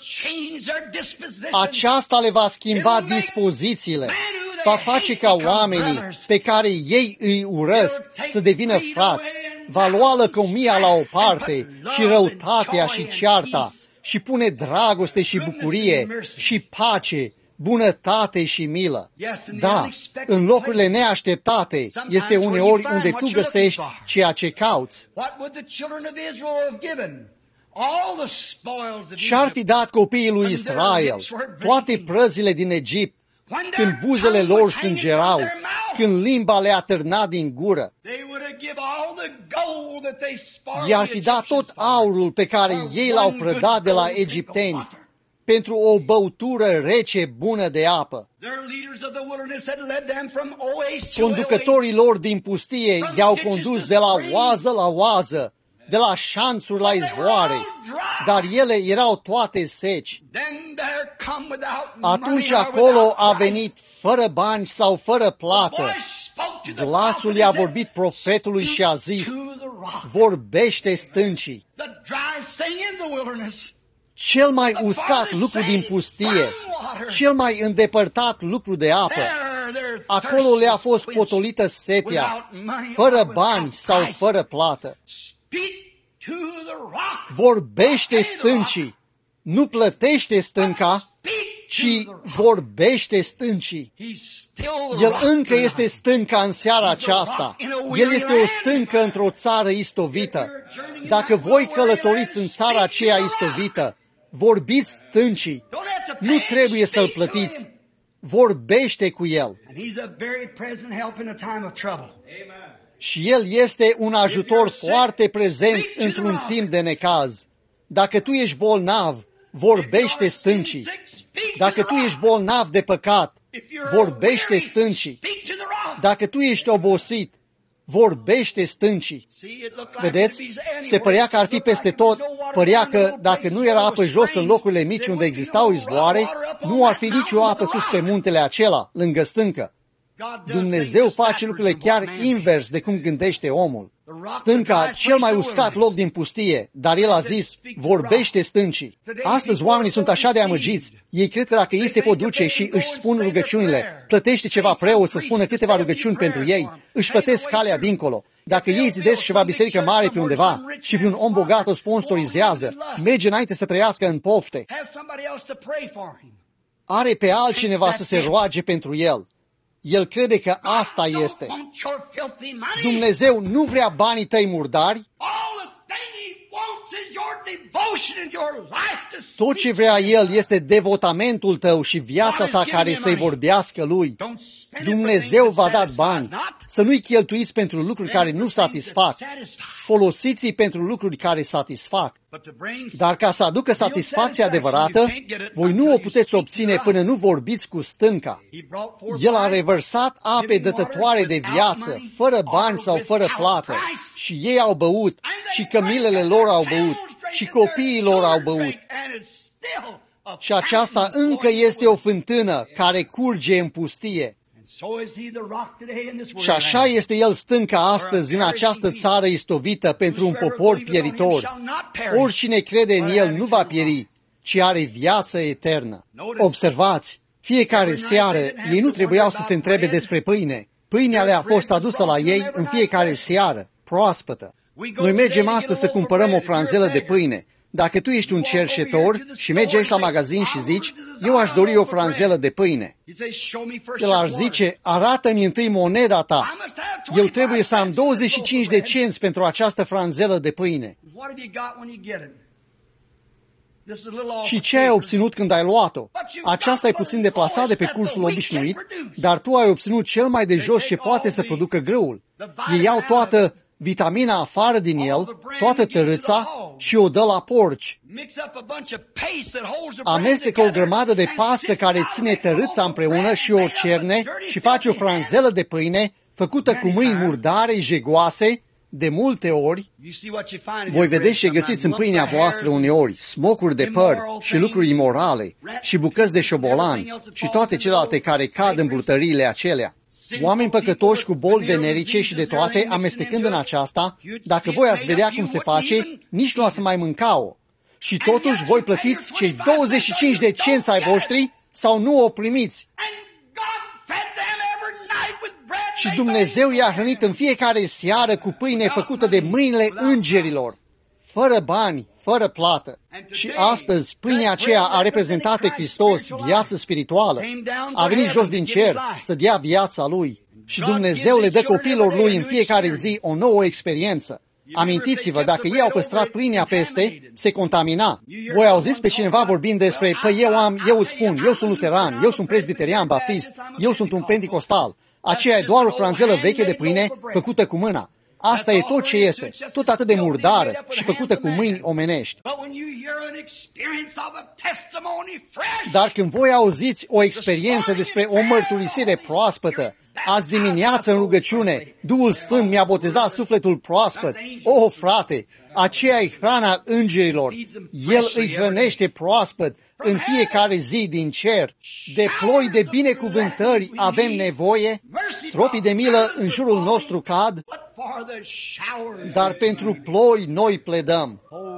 Aceasta le va schimba dispozițiile, va face ca oamenii pe care ei îi urăsc să devină frați, va lua lăcomia la o parte și răutatea și cearta și pune dragoste și bucurie și pace, bunătate și milă. Da, în locurile neașteptate este uneori unde tu găsești ceea ce cauți. Și-ar fi dat copiii lui Israel toate prăzile din Egipt, când buzele lor sângerau, când limba le-a târnat din gură. I-ar fi dat tot aurul pe care ei l-au prădat de la egipteni pentru o băutură rece bună de apă. Conducătorii lor din pustie i-au condus de la oază la oază, de la șanțuri la izvoare, dar ele erau toate seci. Atunci acolo a venit fără bani sau fără plată. Glasul i-a vorbit profetului și a zis, vorbește stâncii. Cel mai uscat lucru din pustie, cel mai îndepărtat lucru de apă. Acolo le-a fost potolită setea, fără bani sau fără plată. Vorbește stâncii, nu plătește stânca, ci vorbește stâncii. El încă este stânca în seara aceasta. El este o stâncă într-o țară istovită. Dacă voi călătoriți în țara aceea istovită, vorbiți stâncii. Nu trebuie să-l plătiți. Vorbește cu el. Și el este un ajutor foarte prezent într-un timp de necaz. Dacă tu ești bolnav, vorbește stâncii. Dacă tu ești bolnav de păcat, vorbește stâncii. Dacă tu ești obosit, vorbește stâncii. Vedeți? Se părea că ar fi peste tot. Părea că dacă nu era apă jos în locurile mici unde existau izvoare, nu ar fi nicio apă sus pe muntele acela, lângă stâncă. Dumnezeu face lucrurile chiar invers de cum gândește omul. Stânca, cel mai uscat loc din pustie, dar el a zis, vorbește stâncii. Astăzi oamenii sunt așa de amăgiți. Ei cred că dacă ei se pot duce și își spun rugăciunile, plătește ceva preot să spună câteva rugăciuni pentru ei, își plătesc calea dincolo. Dacă ei zidesc ceva biserică mare pe undeva și vreun om bogat o sponsorizează, merge înainte să trăiască în pofte. Are pe altcineva să se roage pentru el. El crede că asta este. Dumnezeu nu vrea banii tăi murdari. Tot ce vrea El este devotamentul tău și viața ta care să-i vorbească Lui. Dumnezeu v-a dat bani. Să nu-i cheltuiți pentru lucruri care nu satisfac. Folosiți-i pentru lucruri care satisfac. Dar ca să aducă satisfacția adevărată, voi nu o puteți obține până nu vorbiți cu stânca. El a revărsat ape dătătoare de viață, fără bani sau fără plată. Și ei au băut, și cămilele lor au băut, și copiii lor au băut. Și aceasta încă este o fântână care curge în pustie. Și așa este El stânca astăzi în această țară istovită pentru un popor pieritor. Oricine crede în El nu va pieri, ci are viață eternă. Observați, fiecare seară ei nu trebuiau să se întrebe despre pâine. Pâinea le-a fost adusă la ei în fiecare seară, proaspătă. Noi mergem astăzi să cumpărăm o franzelă de pâine. Dacă tu ești un cerșetor și mergi aici la magazin și zici, eu aș dori o franzelă de pâine, el ar zice, arată-mi întâi moneda ta. Eu trebuie să am douăzeci și cinci de cenți pentru această franzelă de pâine. Și ce ai obținut când ai luat-o? Aceasta e puțin deplasat de pe cursul obișnuit, dar tu ai obținut cel mai de jos ce poate să producă grâul. Ei iau toată vitamina afară din el, toată tărâța și o dă la porci. Amestecă o grămadă de pastă care ține tărâța împreună și o cerne și face o franzelă de pâine făcută cu mâini murdare, jegoase, de multe ori. Voi vedeți ce găsiți în pâinea voastră uneori, smocuri de păr și lucruri imorale și bucăți de șobolan și toate celelalte care cad în brutăriile acelea. Oameni păcătoși cu boli venerice și de toate, amestecând în aceasta, dacă voi ați vedea cum se face, nici nu ați mai mânca-o. Și totuși voi plătiți cei douăzeci și cinci de cenți ai voștri sau nu o primiți. Și Dumnezeu i-a hrănit în fiecare seară cu pâine făcută de mâinile îngerilor, fără bani, fără plată. Și astăzi, pâinea aceea a reprezentat pe Hristos, viață spirituală. A venit jos din cer să dea viața Lui. Și Dumnezeu le dă copiilor Lui în fiecare zi o nouă experiență. Amintiți-vă, dacă ei au păstrat pâinea peste, se contamina. Voi auziți pe cineva vorbind despre, păi eu am, eu îți spun, eu sunt luteran, eu sunt presbiterian, baptist, eu sunt un penticostal. Aceea e doar o franzelă veche de pâine făcută cu mâna. Asta e tot ce este, tot atât de murdară și făcută cu mâini omenești. Dar când voi auziți o experiență despre o mărturisire proaspătă, azi dimineață în rugăciune, Duhul Sfânt mi-a botezat sufletul proaspăt. O, frate, aceea e hrana îngerilor. El îi hrănește proaspăt în fiecare zi din cer. De ploi de binecuvântări avem nevoie, stropii de milă în jurul nostru cad, dar pentru ploi noi pledăm.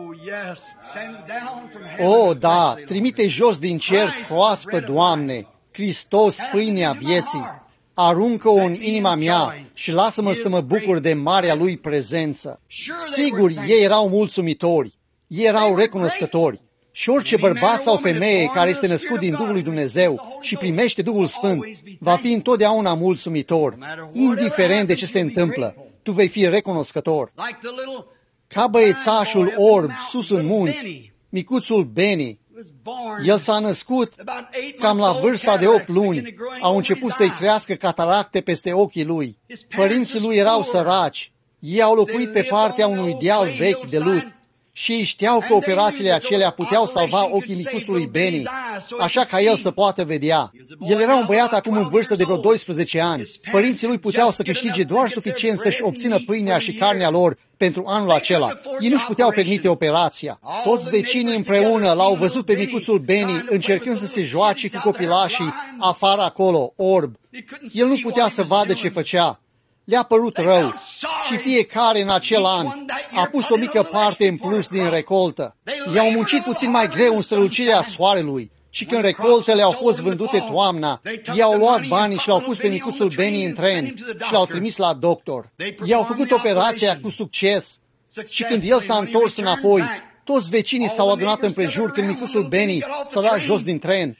O, da, trimite jos din cer proaspăt, Doamne, Hristos, pâinea vieții. Aruncă-o în inima mea și lasă-mă să mă bucur de marea Lui prezență. Sigur, ei erau mulțumitori, ei erau recunoscători. Și orice bărbat sau femeie care este născut din Duhul lui Dumnezeu și primește Duhul Sfânt, va fi întotdeauna mulțumitor. Indiferent de ce se întâmplă, tu vei fi recunoscător. Ca băiețașul orb sus în munți, micuțul Benny, el s-a născut cam la vârsta de opt luni. Au început să-i crească cataracte peste ochii lui. Părinții lui erau săraci. Ei au locuit pe partea unui deal vechi de lut. Și ei știau că operațiile acelea puteau salva ochii micuțului Benny, așa ca el să poată vedea. El era un băiat acum în vârstă de vreo doisprezece ani. Părinții lui puteau să câștige doar suficient să-și obțină pâinea și carnea lor pentru anul acela. Ei nu-și puteau permite operația. Toți vecinii împreună l-au văzut pe micuțul Benny încercând să se joace cu copilașii afară acolo, orb. El nu putea să vadă ce făcea. Le-a părut rău și fiecare în acel an a pus o mică parte în plus din recoltă. I-au muncit puțin mai greu în strălucirea soarelui și când recoltele au fost vândute toamna, i-au luat banii și l-au pus pe micuțul Benny în tren și l-au trimis la doctor. I-au făcut operația cu succes și când el s-a întors înapoi, toți vecinii s-au adunat împrejur când micuțul Benny s-a dat jos din tren.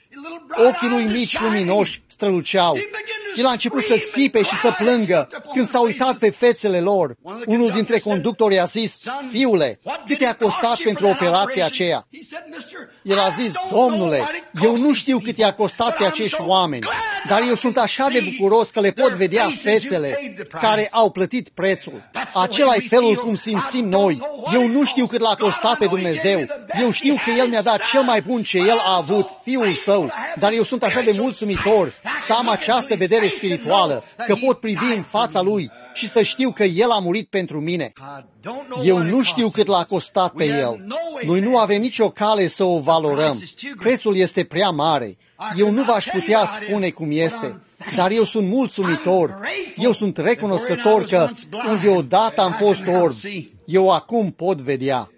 Ochii lui mici luminoși străluceau. El a început să țipe și să plângă când s-a uitat pe fețele lor. Unul dintre conductori a zis, fiule, cât te-a costat pentru operația aceea? El a zis, domnule, eu nu știu cât i-a costat pe acești oameni, dar eu sunt așa de bucuros că le pot vedea fețele care au plătit prețul. Acela e felul cum simțim noi. Eu nu știu cât l-a costat pe Dumnezeu. Eu știu că El mi-a dat cel mai bun ce El a avut, Fiul Său, dar eu sunt așa de mulțumitor să am această vedere spirituală, că pot privi în fața Lui și să știu că El a murit pentru mine. Eu nu știu cât l-a costat pe El. Noi nu avem nicio cale să o valorăm. Prețul este prea mare. Eu nu v-aș putea spune cum este, dar eu sunt mulțumitor. Eu sunt recunoscător că unde odată am fost orb, eu acum pot vedea.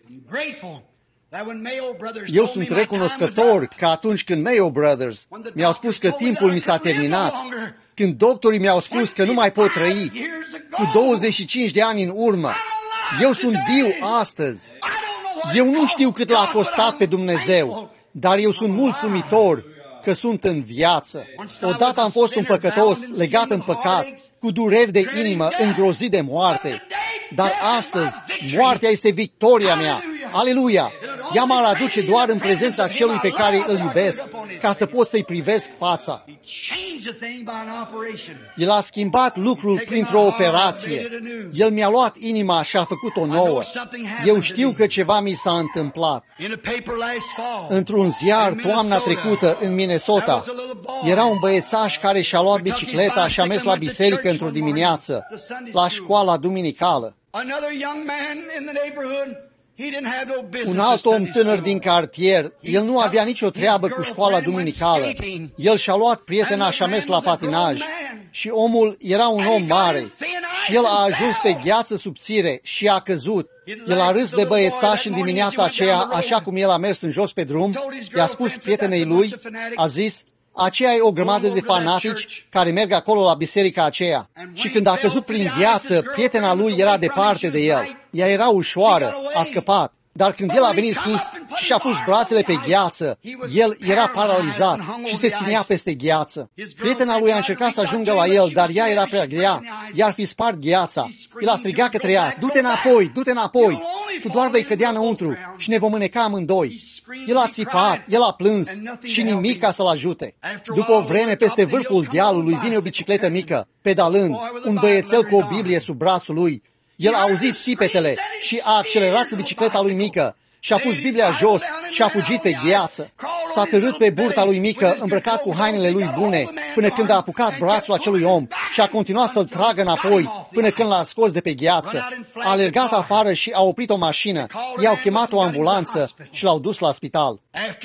Eu sunt recunoscător că atunci când Mayo Brothers mi-au spus că timpul mi s-a terminat, când doctorii mi-au spus că nu mai pot trăi, cu douăzeci și cinci de ani în urmă, eu sunt viu astăzi. Eu nu știu cât l-a costat pe Dumnezeu, dar eu sunt mulțumitor că sunt în viață. Odată am fost un păcătos, legat în păcat, cu dureri de inimă, îngrozit de moarte. Dar astăzi, moartea este victoria mea. Aleluia! Ea m-ar aduce doar în prezența celui pe care îl iubesc, ca să pot să-i privesc fața. El a schimbat lucrul printr-o operație. El mi-a luat inima și a făcut-o nouă. Eu știu că ceva mi s-a întâmplat. Într-un ziar, toamna trecută, în Minnesota, era un băiețaș care și-a luat bicicleta și a mers la biserică într-o dimineață, la școala duminicală. Un alt om tânăr din cartier, el nu avea nicio treabă cu școala duminicală. El și-a luat prietena și a mers la patinaj. Și omul era un om mare. Și el a ajuns pe gheață subțire și a căzut. El a râs de băiețaș în dimineața aceea, așa cum el a mers în jos pe drum. I-a spus prietenei lui, a zis, aceea e o grămadă de fanatici care merg acolo la biserica aceea. Și când a căzut prin gheață, prietena lui era departe de el. Ea era ușoară, a scăpat. Dar când el a venit sus și și-a pus brațele pe gheață, el era paralizat și se ținea peste gheață. Prietena lui a încercat să ajungă la el, dar ea era prea grea, i-ar fi spart gheața. El a strigat către ea, du-te înapoi, du-te înapoi, tu doar vei cădea înăuntru și ne vom mâneca amândoi. El a țipat, el a plâns și nimic ca să-l ajute. După o vreme, peste vârful dealului vine o bicicletă mică, pedalând, un băiețel cu o Biblie sub brațul lui. El a auzit țipetele și a accelerat cu bicicleta lui mică și a pus Biblia jos și a fugit pe gheață. S-a târât pe burta lui mică, îmbrăcat cu hainele lui bune, până când a apucat brațul acelui om și a continuat să-l tragă înapoi până când l-a scos de pe gheață. A alergat afară și a oprit o mașină. I-au chemat o ambulanță și l-au dus la spital.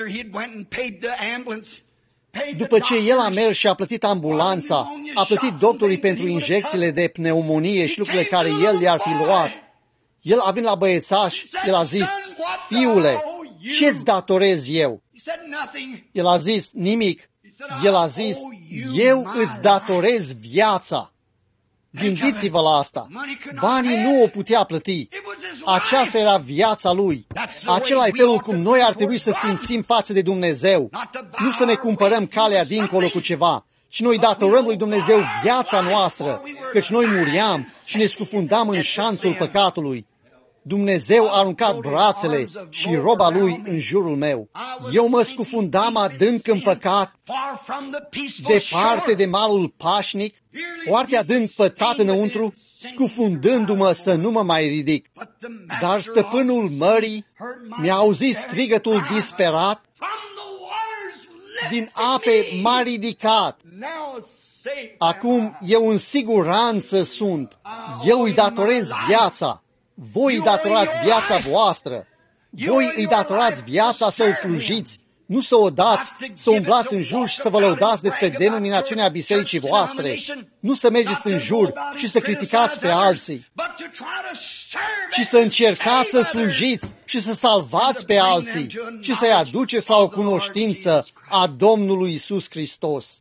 După ce el a mers și a plătit ambulanța, a plătit doctorii pentru injecțiile de pneumonie și lucrurile care el le-ar fi luat, el a venit la băiețaș, el a zis, fiule, ce-ți datorez eu? El a zis, nimic. El a zis, eu îți datorez viața. Gândiți-vă la asta. Banii nu o putea plăti. Aceasta era viața lui. Acela e felul cum noi ar trebui să simțim față de Dumnezeu. Nu să ne cumpărăm calea dincolo cu ceva, ci noi datorăm lui Dumnezeu viața noastră, căci noi muriam și ne scufundam în șanțul păcatului. Dumnezeu a aruncat brațele și roba lui în jurul meu. Eu mă scufundam adânc în păcat, departe de malul pașnic, foarte adânc pătat înăuntru, scufundându-mă să nu mă mai ridic. Dar stăpânul mării mi-a auzit strigătul disperat, din ape m-a ridicat. Acum eu în siguranță sunt. Eu îi datorez viața. Voi îi datorați viața voastră. Voi îi datorați viața să-L slujiți, nu să o dați, să umblați în jur și să vă lăudați despre denominațiunea bisericii voastre, nu să mergeți în jur și să criticați pe alții, ci să încercați să slujiți și să salvați pe alții și să-i aduceți la o cunoștință a Domnului Iisus Hristos.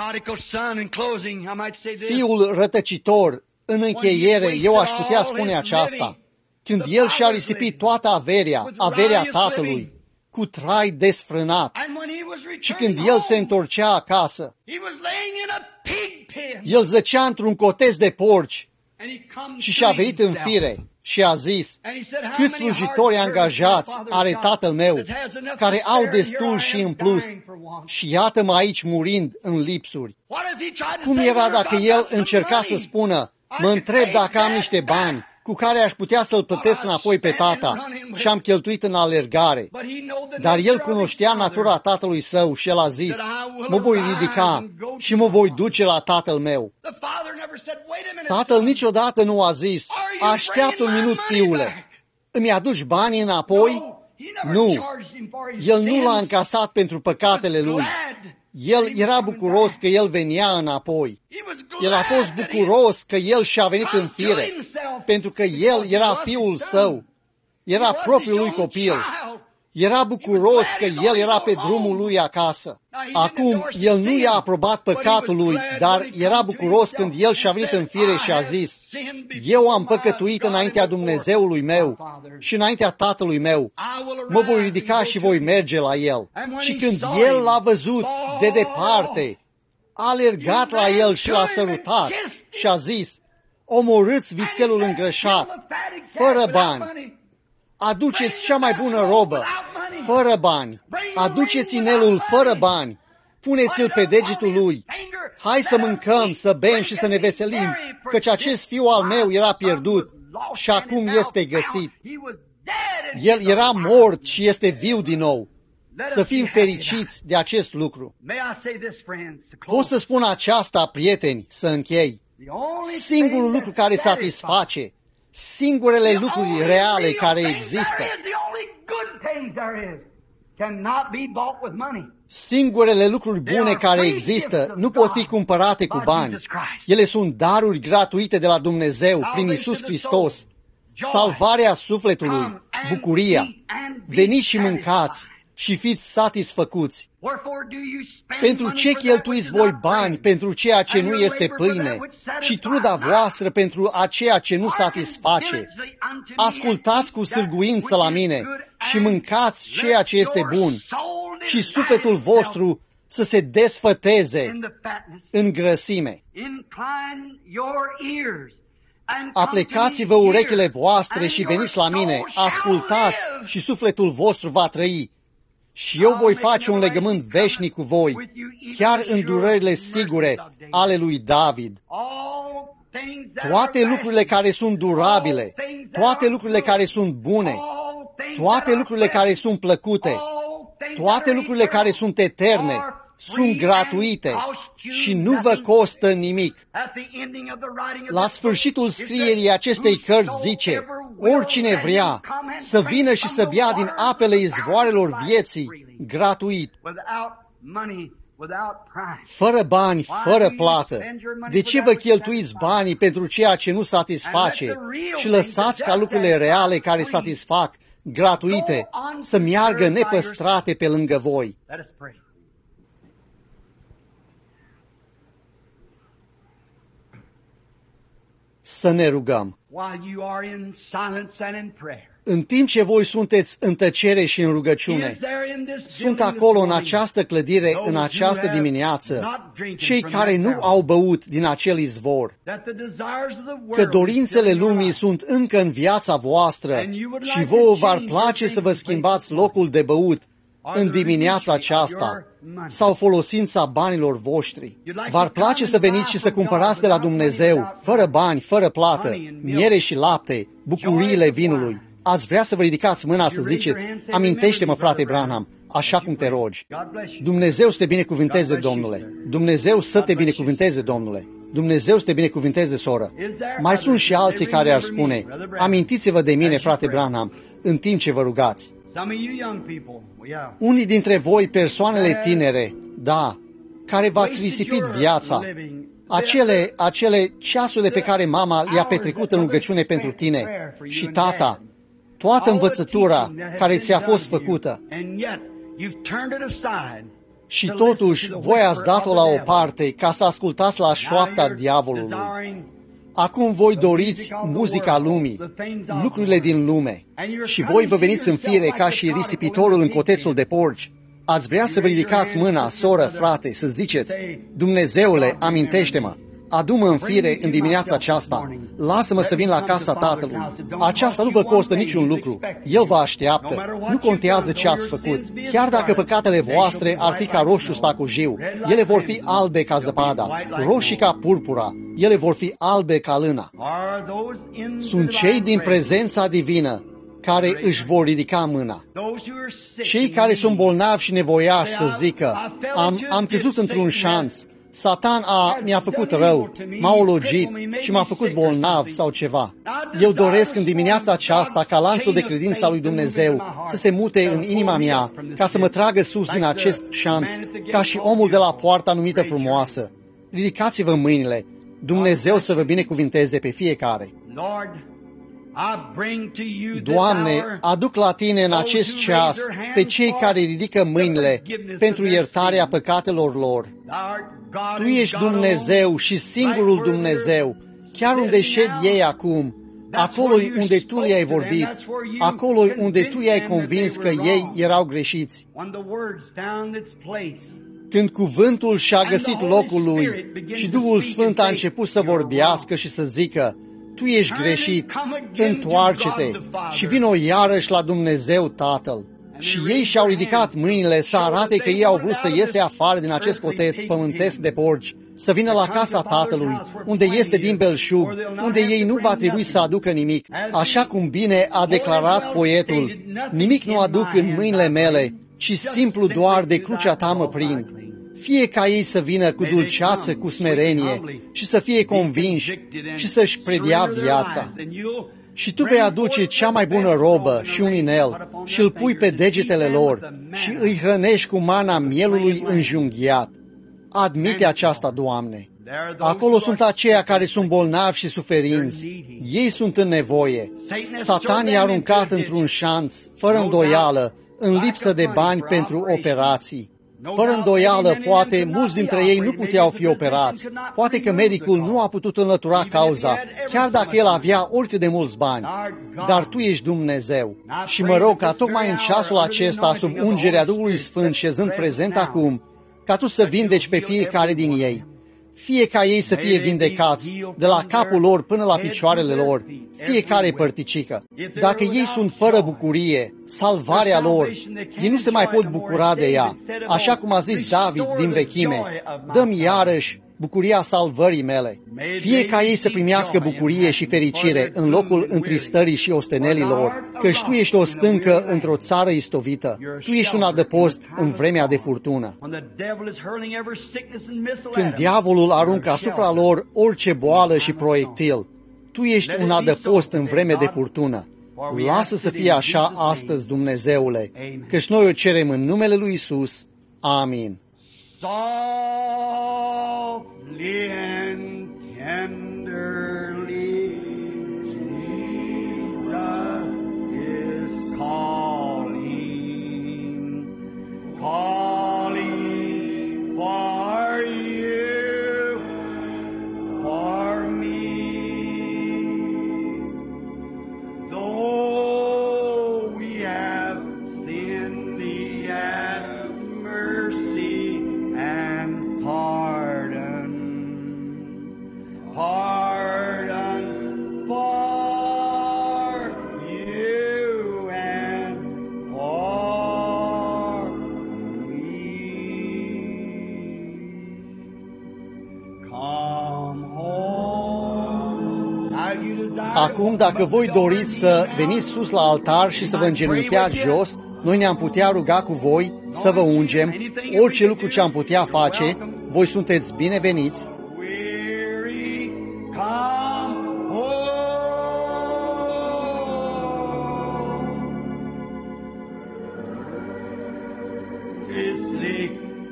Fiul rătăcitor, în încheiere, eu aș putea spune aceasta. Când el și-a risipit toată averea, averea tatălui, cu trai desfrânat. And when he was Și returning când el se home, întorcea acasă, he was laying in a pig pen. el zăcea într-un cotez de porci And he come și to și-a venit în himself. fire și a zis: And he said, "How câți many slujitori hard angajați servants my are father has tatăl got meu, that has enough care to au spare, destul and și here I în am plus, dying for want." și iată-mă aici murind în lipsuri. What if he tried to Cum say, era "Well, dacă I've el got some încerca money. să spună: I mă could întreb pay dacă am that niște back." bani cu care aș putea să-l plătesc înapoi pe tata și am cheltuit în alergare. But he knew the Dar el nature of his cunoștea father. natura tatălui său și el a zis: mă voi ridica și mă voi duce la tatăl meu. The father never said, "Wait a minute, Tatăl son. niciodată nu a zis: așteaptă un minut, fiule, îmi aduci banii înapoi? No, he never Nu. charged him for his El nu l-a sins. încasat pentru păcatele lui. Glad. El era bucuros că el venea înapoi. He was glad El a fost that he bucuros că el și-a venit come în to fire, himself pentru că el because he era was fiul his son. său, era He was propriul his lui own copil. child. Era bucuros că el era pe drumul lui acasă. Acum, el nu i-a aprobat păcatul lui, dar era bucuros când el și-a venit în fire și a zis: eu am păcătuit înaintea Dumnezeului meu și înaintea tatălui meu. Mă voi ridica și voi merge la el. Și când el l-a văzut de departe, a alergat la el și l-a sărutat și a zis: omorâți vițelul îngrășat, fără bani. Aduceți cea mai bună robă, fără bani. Aduceți inelul fără bani. Puneți-l pe degetul lui. Hai să mâncăm, să bem și să ne veselim, căci acest fiu al meu era pierdut și acum este găsit. El era mort și este viu din nou. Să fim fericiți de acest lucru. Pot să spun aceasta, prieteni, să închei. Singurul lucru care satisface, singurele lucruri reale care există, singurele lucruri bune care există nu pot fi cumpărate cu bani. Ele sunt daruri gratuite de la Dumnezeu prin Iisus Hristos. Salvarea sufletului, bucuria. Veniți și mâncați și fiți satisfăcuți. Pentru ce cheltuiți voi bani pentru ceea ce nu este pâine și truda voastră pentru aceea ce nu satisface? Ascultați cu sârguință la mine și mâncați ceea ce este bun și sufletul vostru să se desfăteze în grăsime. Aplecați-vă urechile voastre și veniți la mine, ascultați și sufletul vostru va trăi. Și eu voi face un legământ veșnic cu voi, chiar în durările sigure ale lui David. Toate lucrurile care sunt durabile, toate lucrurile care sunt bune, toate lucrurile care sunt plăcute, toate lucrurile care sunt eterne, sunt gratuite și nu vă costă nimic. La sfârșitul scrierii acestei cărți zice: oricine vrea să vină și să bea din apele izvoarelor vieții, gratuit, fără bani, fără plată. De ce vă cheltuiți banii pentru ceea ce nu satisface și lăsați ca lucrurile reale care satisfac, gratuite, să meargă nepăstrate pe lângă voi? Să ne rugăm. În timp ce voi sunteți în tăcere și în rugăciune, sunt acolo în această clădire, în această dimineață, cei care nu au băut din acel izvor, că dorințele lumii sunt încă în viața voastră și vouă v-ar place să vă schimbați locul de băut în dimineața aceasta sau folosința banilor voștri. V-ar place să veniți și să cumpărați de la Dumnezeu, fără bani, fără plată, miere și lapte, bucuriile vinului. Ați vrea să vă ridicați mâna să ziceți: amintește-mă, frate Branham, așa cum te rogi. Dumnezeu să te binecuvânteze, Domnule. Dumnezeu să te binecuvânteze, Domnule. Dumnezeu să te binecuvânteze, soră. Mai sunt și alții care ar spune: amintiți-vă de mine, frate Branham, în timp ce vă rugați. Unii dintre voi, persoanele tinere, da, care v-ați risipit viața, acele, acele ceasurile pe care mama le-a petrecut în rugăciune pentru tine și tata, toată învățătura care ți-a fost făcută, și totuși voi ați dat-o la o parte ca să ascultați la șoapta diavolului. Acum voi doriți muzica lumii, lucrurile din lume, și voi vă veniți în fire ca și risipitorul în cotețul de porci. Ați vrea să vă ridicați mâna, soră, frate, să ziceți: Dumnezeule, amintește-mă, adu-mă în fire în dimineața aceasta, lasă-mă să vin la casa Tatălui. Aceasta nu vă costă niciun lucru, El vă așteaptă, nu contează ce ați făcut. Chiar dacă păcatele voastre ar fi ca roșu stacojiu, ele vor fi albe ca zăpada, roșii ca purpura, ele vor fi albe ca lâna. Sunt cei din prezența divină care își vor ridica mâna. Cei care sunt bolnavi și nevoiași să zică: am, am căzut într-un șanț, Satan a, mi-a făcut rău, m-a ologit și m-a făcut bolnav sau ceva. Eu doresc în dimineața aceasta ca lanțul de credință al lui Dumnezeu să se mute în inima mea, ca să mă tragă sus din acest șanț, ca și omul de la poarta numită frumoasă. Ridicați-vă mâinile, Dumnezeu să vă binecuvinteze pe fiecare. Doamne, aduc la Tine în acest ceas pe cei care ridică mâinile pentru iertarea păcatelor lor. Tu ești Dumnezeu și singurul Dumnezeu, chiar unde șed ei acum, acolo unde Tu le-ai vorbit, acolo unde Tu i-ai convins că ei erau greșiți. Când cuvântul și-a găsit locul lui și Duhul Sfânt a început să vorbească și să zică: Tu ești greșit, întoarce-te și vino iarăși la Dumnezeu Tatăl. Și ei și-au ridicat mâinile să arate că ei au vrut să iese afară din acest coteț pământesc de porci, să vină la casa Tatălui, unde este din belșug, unde ei nu va trebui să aducă nimic. Așa cum bine a declarat poetul: nimic nu aduc în mâinile mele, ci simplu doar de crucea Ta mă prind. Fie ca ei să vină cu dulceață, cu smerenie și să fie convinși și să-și predea viața. Și Tu vei aduce cea mai bună robă și un inel și îl pui pe degetele lor și îi hrănești cu mana mielului înjunghiat. Admite aceasta, Doamne. Acolo sunt aceia care sunt bolnavi și suferinți. Ei sunt în nevoie. Satan i-a aruncat într-un șanț, fără îndoială, în lipsă de bani pentru operații. Fără îndoială, poate mulți dintre ei nu puteau fi operați. Poate că medicul nu a putut înlătura cauza, chiar dacă el avea oricât de mulți bani. Dar Tu ești Dumnezeu. Și mă rog ca tocmai în ceasul acesta, sub ungerea Duhului Sfânt șezând prezent acum, ca Tu să vindeci pe fiecare din ei. Fie ca ei să fie vindecați, de la capul lor până la picioarele lor, fiecare părticică. Dacă ei sunt fără bucurie, salvarea lor, ei nu se mai pot bucura de ea. Așa cum a zis David din vechime: dă-mi iarăși bucuria salvării mele. Fie ca ei să primească bucurie și fericire în locul întristării și ostenelilor, căci Tu ești o stâncă într-o țară istovită. Tu ești un adăpost în vremea de furtună. Când diavolul aruncă asupra lor orice boală și proiectil, Tu ești un adăpost în vreme de furtună. Lasă să fie așa astăzi, Dumnezeule, căci noi o cerem în numele lui Iisus. Amin. Softly and tenderly, Jesus is calling, calling for you, for me. Though we have sinned, He hath mercy and pardon, pardon for you and for me. Come home. Now you desire. Acum, dacă voi doriți să veniți sus la altar și să vă îngenunchiați jos, noi ne-am putea ruga cu voi, să vă ungem, orice lucru ce am putea face, voi sunteți bineveniți. Weary, come home. Sleep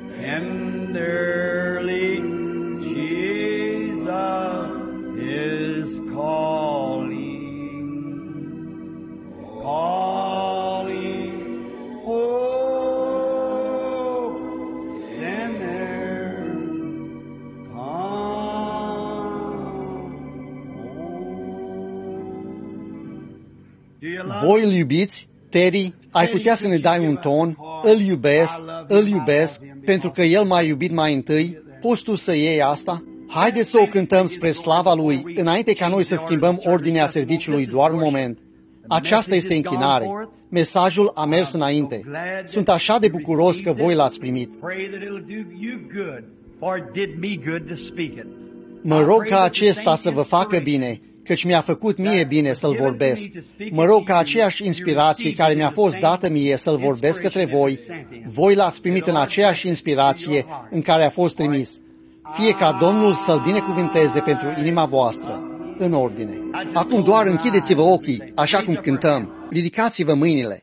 tenderly, Jesus is calling, calling, oh, sinner, come. Voi îl iubiți? Terry, ai putea să ne dai un ton? Îl iubesc, îl iubesc, pentru că El m-a iubit mai întâi. Poți tu să iei asta? Haideți să o cântăm spre slava Lui, înainte ca noi să schimbăm ordinea serviciului doar un moment. Aceasta este închinare. Mesajul a mers înainte. Sunt așa de bucuros că voi l-ați primit. Mă rog ca acesta să vă facă bine, căci mi-a făcut mie bine să-l vorbesc. Mă rog ca aceeași inspirație care mi-a fost dată mie să-l vorbesc către voi, voi l-ați primit în aceeași inspirație în care a fost trimis. Fie ca Domnul să-l binecuvânteze pentru inima voastră. În ordine. Acum doar închideți-vă ochii, așa cum cântăm. Ridicați-vă mâinile.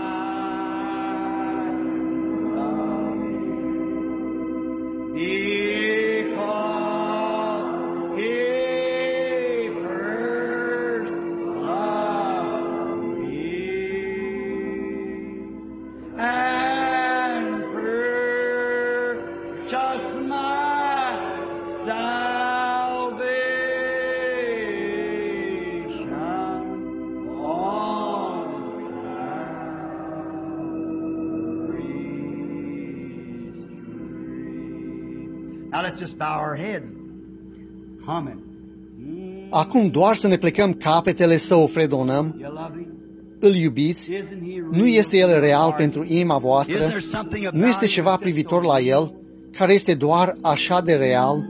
Acum doar să ne plecăm capetele să o fredonăm. Îl iubiți? Nu este El real pentru inima voastră? Nu este ceva privitor la El, care este doar așa de real?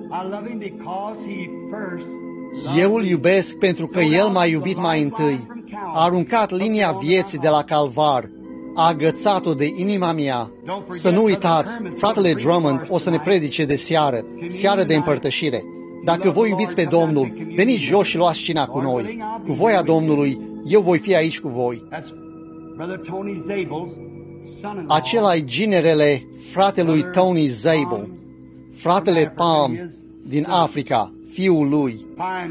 Eu îl iubesc pentru că El m-a iubit mai întâi. A aruncat linia vieții de la Calvar. A agățat-o de inima mea. Să nu uitați, fratele Drummond o să ne predice de seară, seară de împărtășire. Dacă voi iubiți pe Domnul, veniți jos și luați cina cu noi. Cu voia Domnului, eu voi fi aici cu voi. Acela-i ginerele fratelui Tony Zabel, fratele Palm din Africa, fiul lui.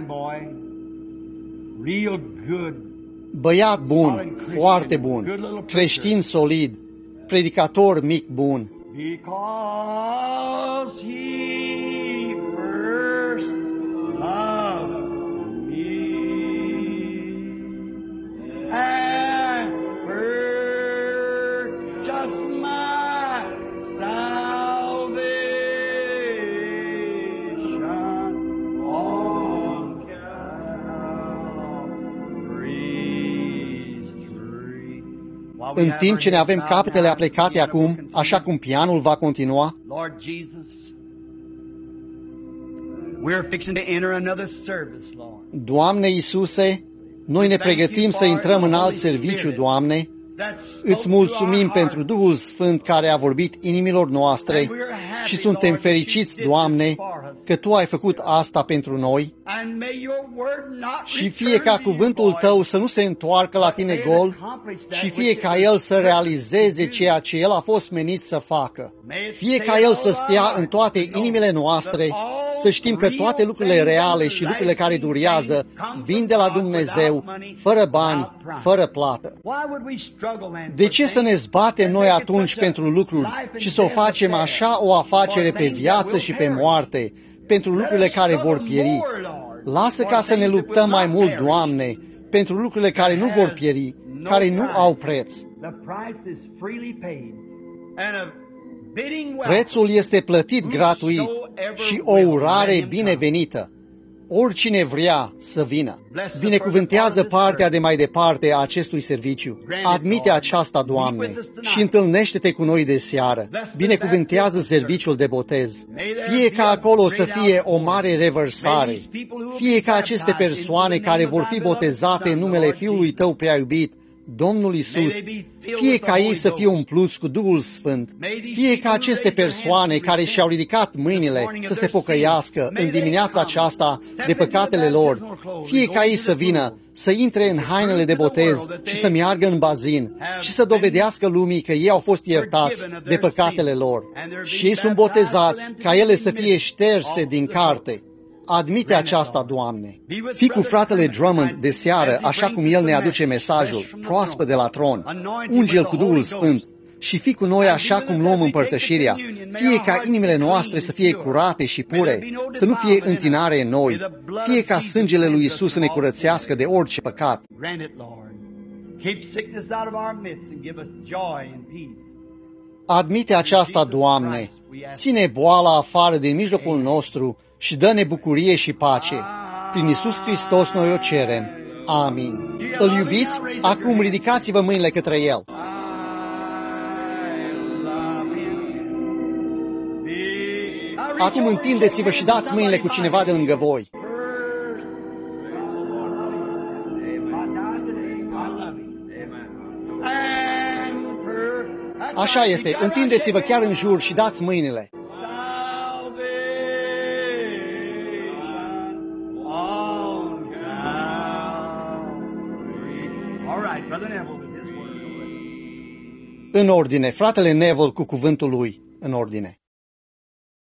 Băiat bun, foarte bun, creștin solid, predicator mic bun. În timp ce ne avem capetele aplecate acum, așa cum pianul va continua, Doamne Iisuse, noi ne pregătim să intrăm în alt serviciu, Doamne. Îți mulțumim pentru Duhul Sfânt care a vorbit inimilor noastre și suntem fericiți, Doamne, că Tu ai făcut asta pentru noi. Și fie ca cuvântul Tău să nu se întoarcă la Tine gol, și fie ca El să realizeze ceea ce El a fost menit să facă. Fie ca El să stea în toate inimile noastre, să știm că toate lucrurile reale și lucrurile care durează vin de la Dumnezeu, fără bani, fără plată. De ce să ne zbatem noi atunci pentru lucruri și să o facem așa o afacere pe viață și pe moarte, pentru lucrurile care vor pieri? Lasă ca să ne luptăm mai mult, Doamne, pentru lucrurile care nu vor pieri, care nu au preț. Prețul este plătit gratuit și o urare binevenită. Oricine vrea să vină. Binecuvântează partea de mai departe a acestui serviciu. Admite aceasta, Doamne, și întâlnește-te cu noi de seară. Binecuvântează serviciul de botez. Fie ca acolo să fie o mare revărsare. Fie ca aceste persoane care vor fi botezate în numele Fiului Tău prea iubit, Domnul Iisus, fie ca ei să fie umpluți cu Duhul Sfânt, fie ca aceste persoane care și-au ridicat mâinile să se pocăiască în dimineața aceasta de păcatele lor, fie ca ei să vină, să intre în hainele de botez și să meargă în bazin și să dovedească lumii că ei au fost iertați de păcatele lor. Și ei sunt botezați ca ele să fie șterse din carte. Admite aceasta, Doamne. Fii cu fratele Drummond de seară, așa cum el ne aduce mesajul, proaspăt de la tron. Unge-l cu Duhul Sfânt și fii cu noi așa cum luăm împărtășirea. Fie ca inimile noastre să fie curate și pure, să nu fie întinare în noi. Fie ca sângele lui Iisus să ne curățească de orice păcat. Keep sickness out of our midst and give us joy and peace. Admite aceasta, Doamne, ține boala afară din mijlocul nostru și dă-ne bucurie și pace. Prin Iisus Hristos noi o cerem. Amin. Îl iubiți? Acum ridicați-vă mâinile către El. Acum întindeți-vă și dați mâinile cu cineva de lângă voi. Așa este, întindeți-vă chiar în jur și dați mâinile. În ordine, fratele Neville cu cuvântul lui, în ordine.